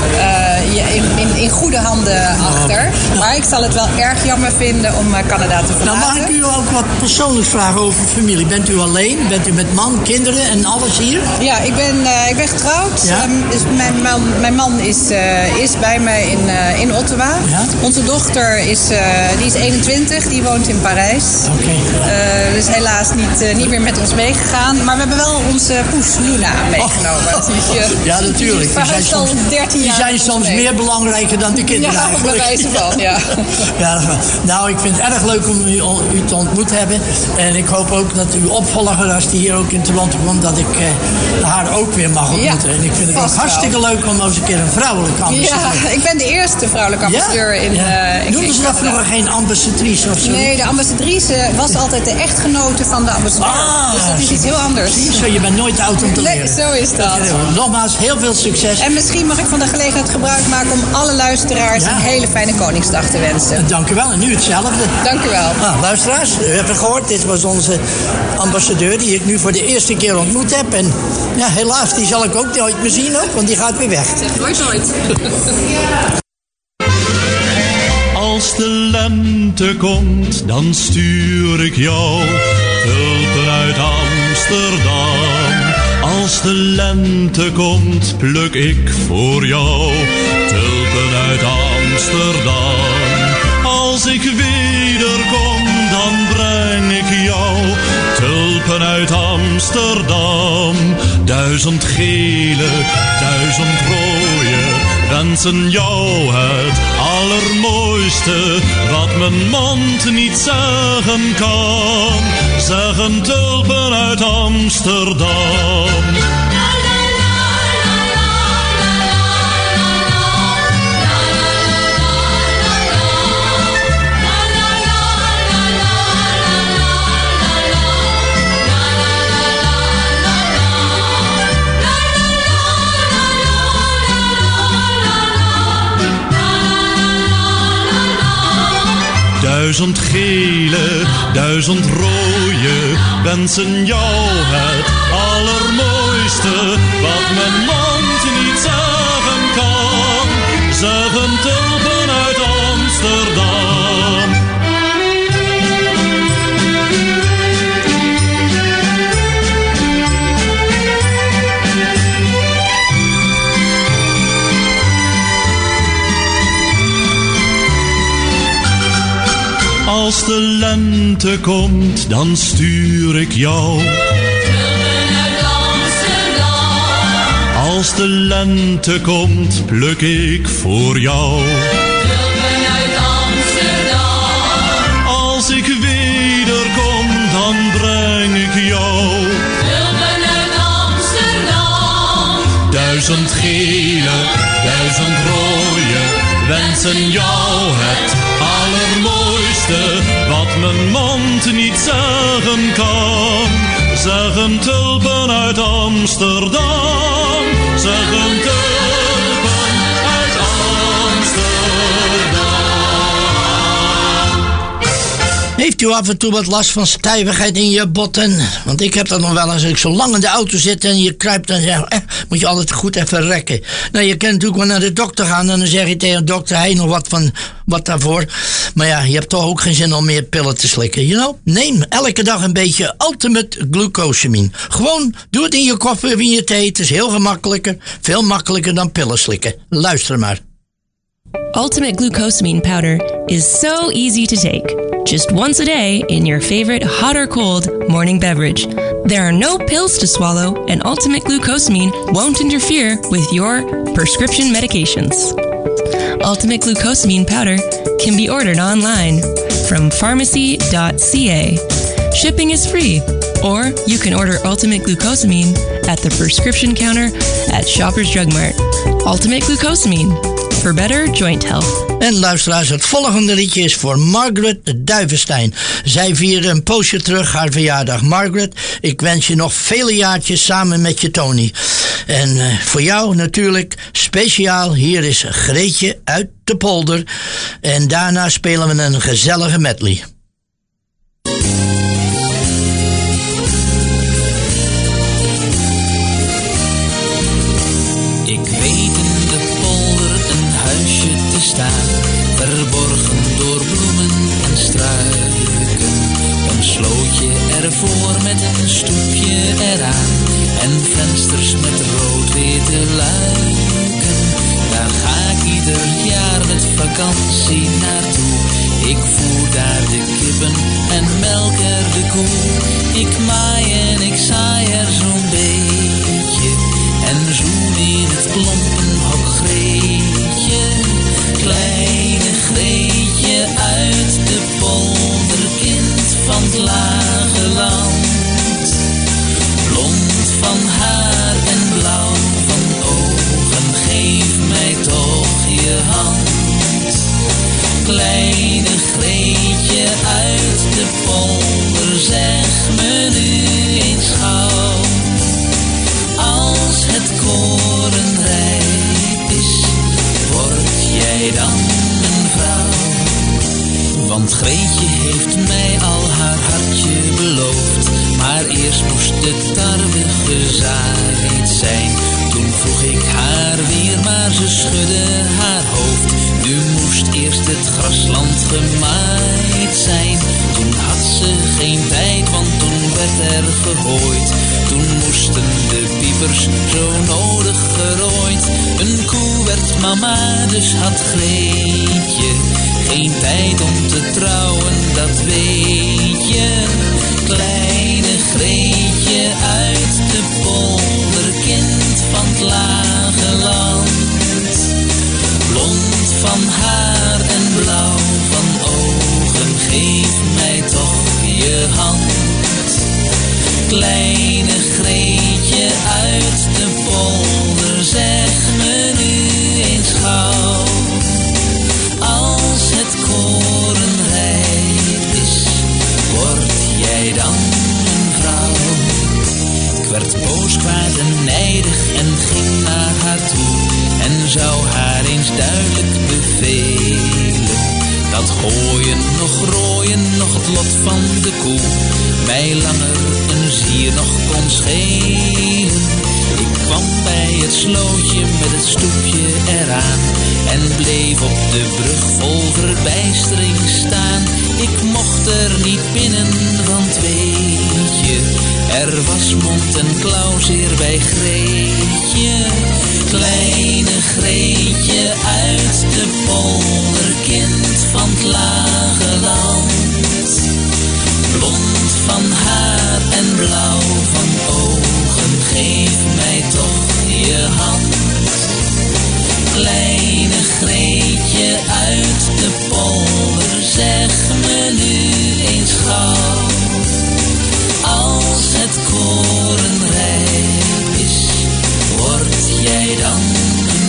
[SPEAKER 12] uh, in, in, in goede handen achter. Maar ik zal het wel erg jammer vinden om uh, Canada te verlaten.
[SPEAKER 1] Nou, mag ik u ook wat persoonlijks vragen over familie? Bent u alleen? Bent u met man, kinderen en alles hier?
[SPEAKER 12] Ja, ik ben, uh, ik ben getrouwd.
[SPEAKER 1] Ja?
[SPEAKER 12] Um, dus mijn, man, mijn man is, uh, is bij mij in, uh, in Ottawa.
[SPEAKER 1] Ja?
[SPEAKER 12] Onze dochter is, uh, die is eenentwintig, die woont in Parijs.
[SPEAKER 1] Oké.
[SPEAKER 12] Okay. Uh, dus helaas niet, uh, niet meer met ons meegegaan. Maar we hebben wel onze poes Luna meegenomen.
[SPEAKER 1] Oh.
[SPEAKER 12] Die, uh,
[SPEAKER 1] ja, natuurlijk.
[SPEAKER 12] Die, die zijn soms, dertien
[SPEAKER 1] die
[SPEAKER 12] jaar
[SPEAKER 1] zijn soms meer belangrijker dan de kinderen
[SPEAKER 12] ja,
[SPEAKER 1] eigenlijk.
[SPEAKER 12] Ja, bij wijze van, ja.
[SPEAKER 1] ja. Nou, ik vind het erg leuk om u, u te ontmoet hebben. En ik hoop ook dat uw opvolger, als die hier ook in Toronto komt, dat ik uh, haar ook weer mag ontmoeten.
[SPEAKER 12] Ja,
[SPEAKER 1] en ik vind het ook hartstikke
[SPEAKER 12] wel.
[SPEAKER 1] leuk om nog eens een keer een vrouwelijke ambassadeur.
[SPEAKER 12] Ja, ik ben de eerste vrouwelijke ambassadeur
[SPEAKER 1] ja?
[SPEAKER 12] in,
[SPEAKER 1] ja.
[SPEAKER 12] uh, in
[SPEAKER 1] Noemden ze dat vroeger geen ambassadrice of zo?
[SPEAKER 12] Nee, de ambassadrice was altijd de echtgenote van de ambassadeur.
[SPEAKER 1] Ah,
[SPEAKER 12] dus dat is iets heel anders.
[SPEAKER 1] Zie, zo, je bent nooit oud om te leren.
[SPEAKER 12] Nee, zo is dat.
[SPEAKER 1] Nogmaals, heel veel succes.
[SPEAKER 12] En misschien mag ik van de gelegenheid gebruik maken om alle luisteraars ja. een hele fijne Koningsdag te wensen.
[SPEAKER 1] Dank u wel en nu hetzelfde.
[SPEAKER 12] Dank u wel.
[SPEAKER 1] Nou, luisteraars, u hebt het gehoord. Dit was onze ambassadeur die ik nu voor de eerste keer ontmoet heb. En ja, helaas, die zal ik ook nooit meer zien ook, want die gaat weer weg.
[SPEAKER 12] Zeg nooit nooit.
[SPEAKER 6] Als de lente komt, dan stuur ik jou tulpen uit Amsterdam. Als de lente komt, pluk ik voor jou tulpen uit Amsterdam. Als ik wederkom, dan breng ik jou tulpen uit Amsterdam. Duizend gele, duizend rode wensen jou het allermooiste wat mijn mond niet zeggen kan. Zeggen tulpen uit Amsterdam. Duizend gele, duizend rode wensen jou het allermooiste wat mijn mond niet zeggen kan. Zeggen tulpen uit Amsterdam. Als de lente komt, dan stuur ik jou tulpen uit Amsterdam. Als de lente komt, pluk ik voor jou tulpen uit Amsterdam. Als ik wederkom, dan breng ik jou tulpen uit Amsterdam. Duizend gele, duizend rode, wensen jou het allermooiste, wat mijn mond niet zeggen kan. Zeggen tulpen uit Amsterdam, zeggen tulpen uit Amsterdam.
[SPEAKER 1] Heeft u af en toe wat last van stijvigheid in je botten? Want ik heb dat nog wel eens. Als ik zo lang in de auto zit en je kruipt, dan zeg, eh, moet je altijd goed even rekken. Nou, je kan natuurlijk wel naar de dokter gaan en dan zeg je tegen de dokter, hij nog wat van wat daarvoor. Maar ja, je hebt toch ook geen zin om meer pillen te slikken, you know? Neem elke dag een beetje Ultimate Glucosamine. Gewoon, doe het in je koffie of in je thee. Het is heel gemakkelijker, veel makkelijker dan pillen slikken. Luister maar.
[SPEAKER 13] Ultimate Glucosamine powder is so easy to take. Just once a day in your favorite hot or cold morning beverage. There are no pills to swallow, and Ultimate Glucosamine won't interfere with your prescription medications. Ultimate Glucosamine powder can be ordered online from pharmacy dot c a. Shipping is free, or you can order Ultimate Glucosamine at the prescription counter at Shoppers Drug Mart. Ultimate Glucosamine. For better joint health.
[SPEAKER 1] En luisteraars, het volgende liedje is voor Margaret Duivenstein. Zij vierde een poosje terug haar verjaardag. Margaret, ik wens je nog vele jaartjes samen met je Tony. En uh, voor jou natuurlijk speciaal, hier is Greetje uit de polder. En daarna spelen we een gezellige medley.
[SPEAKER 14] Staan, verborgen door bloemen en struiken. Een slootje ervoor met een stoepje eraan. En vensters met rood-witte luiken. Daar ga ik ieder jaar met vakantie naartoe. Ik voer daar de kippen en melk er de koe. Ik maai en ik saai er zo'n beetje. En zoen in het klompenhok Greetje. Kleine Greetje uit de polder, kind van het lage land. Blond van haar en blauw van ogen, geef mij toch je hand. Kleine Greetje uit de polder, zeg me nu eens gauw. Als het koren rijp is, word jij dan mijn vrouw? Want Greetje heeft mij al haar hartje beloofd, maar eerst moest de tarwe gezaaid zijn. Toen vroeg ik haar weer, maar ze schudde haar hoofd. Nu moest eerst het grasland gemaaid zijn. Toen had ze geen tijd, want toen werd er gehooid. Toen moesten de piepers zo nodig gerooid. Een koe werd mama, dus had Greetje geen tijd om te trouwen, dat weet je. Kleine Greetje uit de polder, kind van het lage land. Blond van haar en blauw van ogen, geef mij toch je hand. Kleine Greetje uit de polder, zeg me nu eens gauw. Als het koren rijp is, word jij dan een vrouw? Ik werd boos, kwaad en nijdig en ging naar haar toe. En zou haar eens duidelijk bevelen dat gooien, nog rooien, nog het lot van de koe mij langer een zier nog kon schelen. Ik kwam bij het slootje met het stoepje eraan en bleef op de brug vol verbijstering staan. Ik mocht er niet binnen, want weet je, er was mond en klauw zeer bij Greetje. Kleine Greetje uit de polder, kind van het lage land. Blond van haar en blauw van ogen, geef mij toch je hand. Kleine Greetje uit de polder, zeg me nu eens gauw. Als het koren rijp is, word jij jij dan een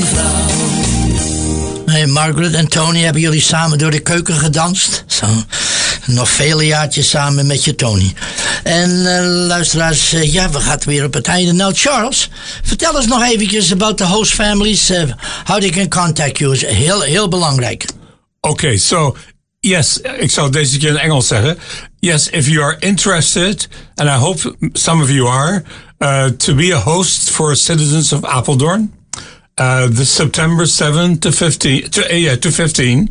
[SPEAKER 14] vrouw?
[SPEAKER 1] Hey, Margaret en Tony, hebben jullie samen door de keuken gedanst? Zo. Nog vele jaartjes samen met je Tony. En uh, luisteraars, uh, ja, we gaan weer op het einde. Nou, Charles, vertel eens nog eventjes about the host families. Uh, how they can contact you is heel, heel belangrijk.
[SPEAKER 7] Oké, okay, so, yes, ik zal deze keer in Engels zeggen. Yes, if you are interested, and I hope some of you are, uh, to be a host for citizens of Apeldoorn, uh, this September seventh to fifteenth, to, uh, yeah, to fifteen.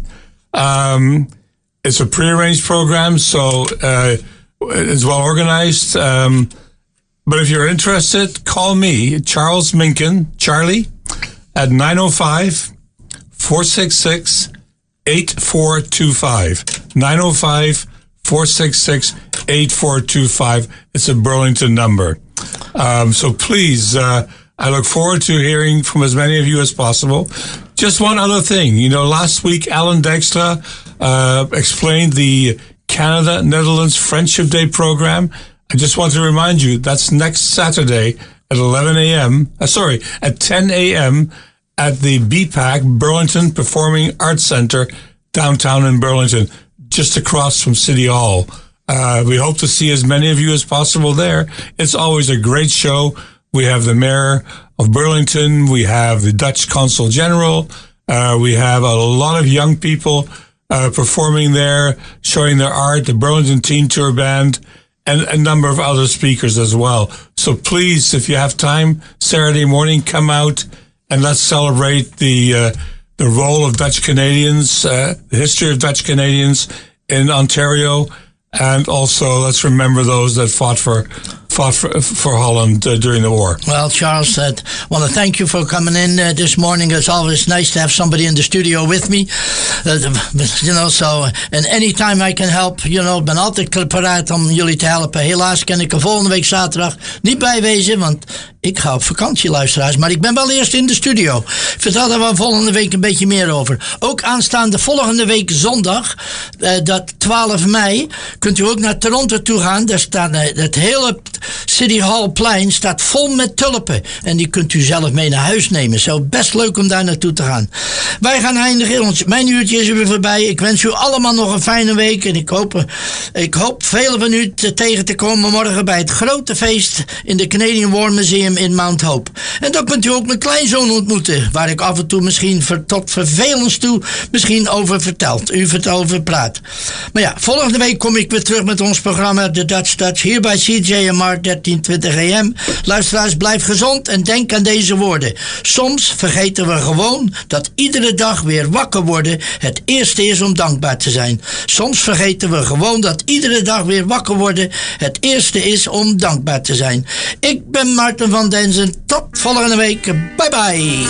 [SPEAKER 7] Um, it's a pre-arranged program, so uh, it's well organized. Um, but if you're interested, call me, Charles Minkin, Charlie, at nine oh five, four six six, eight four two five. nine oh five, four six six, eight four two five. It's a Burlington number. Um, so please, uh, I look forward to hearing from as many of you as possible. Just one other thing. You know, last week, Alan Dijkstra uh, explained the Canada-Netherlands Friendship Day program. I just want to remind you, that's next Saturday at eleven a.m., uh, sorry, at ten a.m., at the B PAC, Burlington Performing Arts Center, downtown in Burlington, just across from City Hall. Uh, we hope to see as many of you as possible there. It's always a great show. We have the mayor of Burlington. We have the Dutch Consul General. Uh, we have a lot of young people uh, performing there, showing their art, the Burlington Teen Tour Band, and a number of other speakers as well. So please, if you have time, Saturday morning, come out and let's celebrate the uh, the role of Dutch Canadians, uh, the history of Dutch Canadians in Ontario, and also let's remember those that fought for fought for, for Holland uh, during the war.
[SPEAKER 1] Well, Charles, I uh, want to thank you for coming in uh, this morning. It's always nice to have somebody in the studio with me. Uh, you know, so, and anytime I can help, you know, ik ben altijd paraat om jullie te helpen. Helaas kan ik er volgende week zaterdag niet bij wezen, want ik ga op vakantie, luisteraars. Maar ik ben wel eerst in de studio. Ik vertel er wel volgende week een beetje meer over. Ook aanstaande volgende week zondag, uh, dat twaalf mei, kunt u ook naar Toronto toe gaan. Daar staat uh, het hele City Hall plein staat vol met tulpen. En die kunt u zelf mee naar huis nemen. Zo best leuk om daar naartoe te gaan. Wij gaan eindigen. Ons, mijn uurtje is er weer voorbij. Ik wens u allemaal nog een fijne week. En ik hoop, ik hoop velen van u te, tegen te komen morgen bij het grote feest in de Canadian War Museum in Mount Hope. En dan kunt u ook mijn kleinzoon ontmoeten. Waar ik af en toe misschien ver, tot vervelens toe misschien over vertelt. U vertelt over praat. Maar ja, volgende week kom ik weer terug met ons programma The Dutch Touch. Hier bij C J M R dertien twintig A M. Luisteraars, blijf gezond en denk aan deze woorden. Soms vergeten we gewoon dat iedere dag weer wakker worden het eerste is om dankbaar te zijn. Soms vergeten we gewoon dat iedere dag weer wakker worden het eerste is om dankbaar te zijn. Ik ben Maarten van Denzen. Tot volgende week. Bye bye.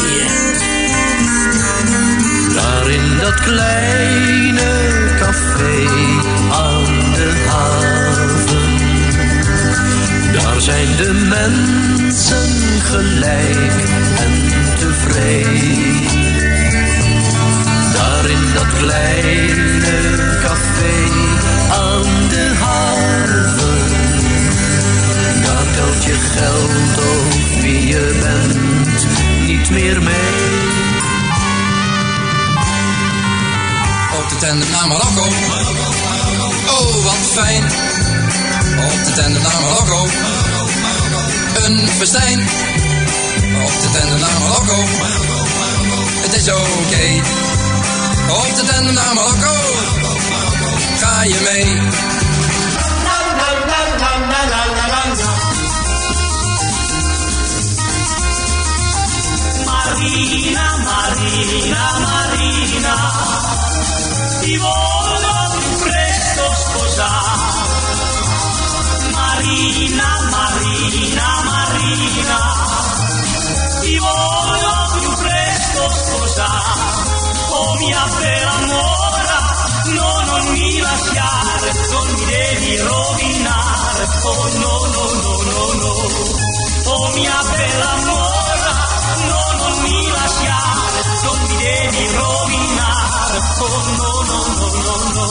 [SPEAKER 14] Daar in dat kleine café aan de haven, daar zijn de mensen gelijk en tevreden. Daar in dat kleine café aan de haven, daar telt je geld of wie je bent niet meer mee.
[SPEAKER 15] Op de tender naar Marokko, oh wat fijn. Op de tender naar Marokko, een festijn. Op de tender naar Marokko, het is oké. Okay. Op de tender naar Marokko, ga je mee.
[SPEAKER 16] Marina, Marina, Marina, ti voglio più presto sposare. Marina, Marina, Marina, ti voglio più presto sposare. Oh mia bella mora, no, non mi lasciare, non mi devi rovinare. Oh no, no, no, no, no. Oh mia bella mora, no, non mi lasciare, non mi devi rovinare. Oh no, no, no, no, no.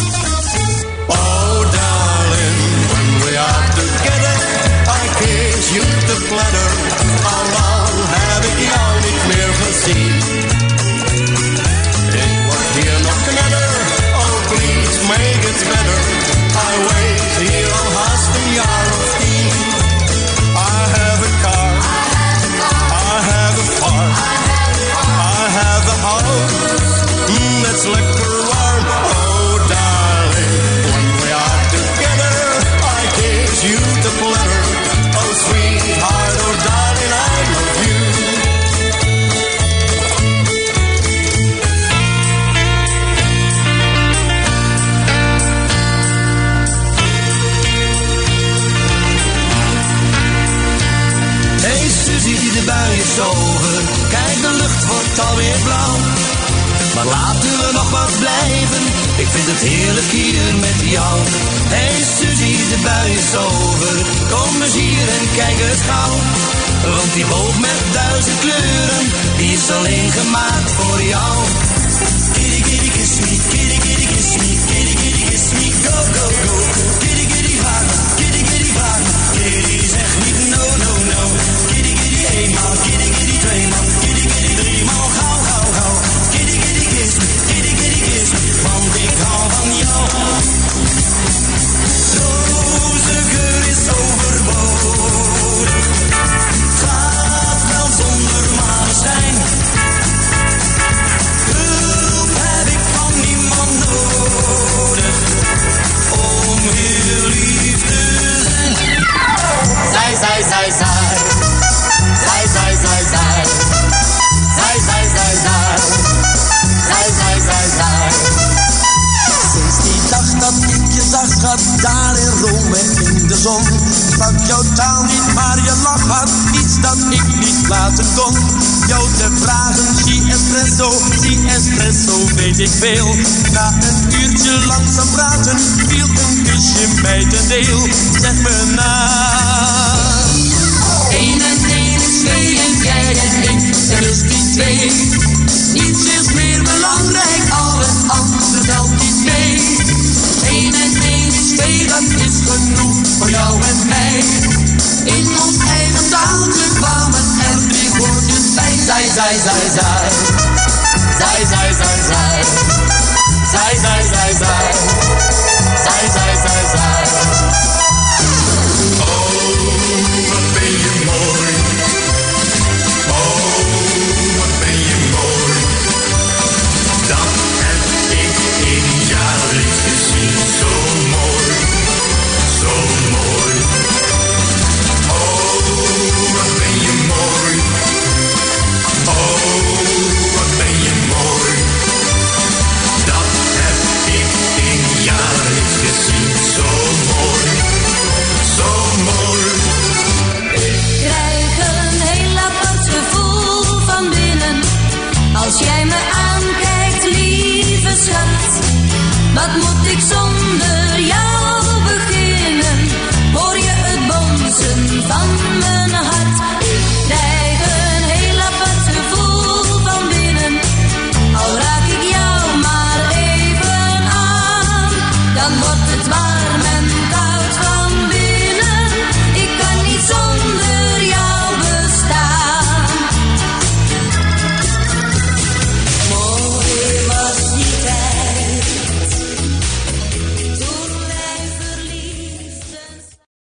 [SPEAKER 14] Oh darling, when we are together, I kiss you the platter. How long have ik jou niet
[SPEAKER 17] alweer blauw. Maar laten we nog wat blijven, ik vind het heerlijk hier met jou. Hé hey, Suzie, de bui is over, kom eens hier en kijk eens gauw. Want die boog met duizend kleuren, die is alleen gemaakt voor jou. Kitty, kitty, kiss me, kitty, kitty, kiss me, kitty, kitty, kiss me, go, go, go. Kitty, kitty, vaak, kitty, kitty, vaak, kitty, zeg niet no, no, no. Kitty, kitty, eenmaal, kitty, kitty, tweemaal, kitty, kitty, driemaal, gauw, gauw, gauw. Kitty, kitty, kiss me, kitty, kitty, kiss me, want ik hou van jou. Rozengeur is overbodig, gaat wel zonder maneschijn. Hulp heb ik van niemand nodig, om heel lief te zijn. Zij, zij, zij, zij, zij, zij, zij, zij, zij, zij, zij, zij, zij, zij, zij, zij. Sinds die dag dat ik je zag, schat, daar in Rome in de zon, sprak jouw taal niet, maar je lach had iets dat ik niet laten kon. Jou te vragen, si espresso, si espresso, weet ik veel. Na een uurtje langzaam praten, viel een kusje mij ten deel. Zeg me na. Eén en één is twee en jij en ik, er is die twee. Niets is meer belangrijk, al het andere telt niet mee. Eén en één is twee, dat is genoeg voor jou en mij. In ons eigen taaltje kwamen er drie woordjes bij. Zij, zij, zij, zij. Zij, zij, zij, zij. Zij, zij, zij, zij. Zij, zij, zij, zij. Oh, wat ben je mooi. Oh, wat ben je mooi. Dat heb ik in jaren niet gezien. Zo mooi, zo mooi. Oh, wat ben je mooi. Oh, wat ben je mooi. Dat heb ik in jaren niet gezien. Zo mooi, zo mooi.
[SPEAKER 11] Ik krijg een heel apart gevoel van binnen als jij me aankijkt, lieve schat. Wat moet ik zo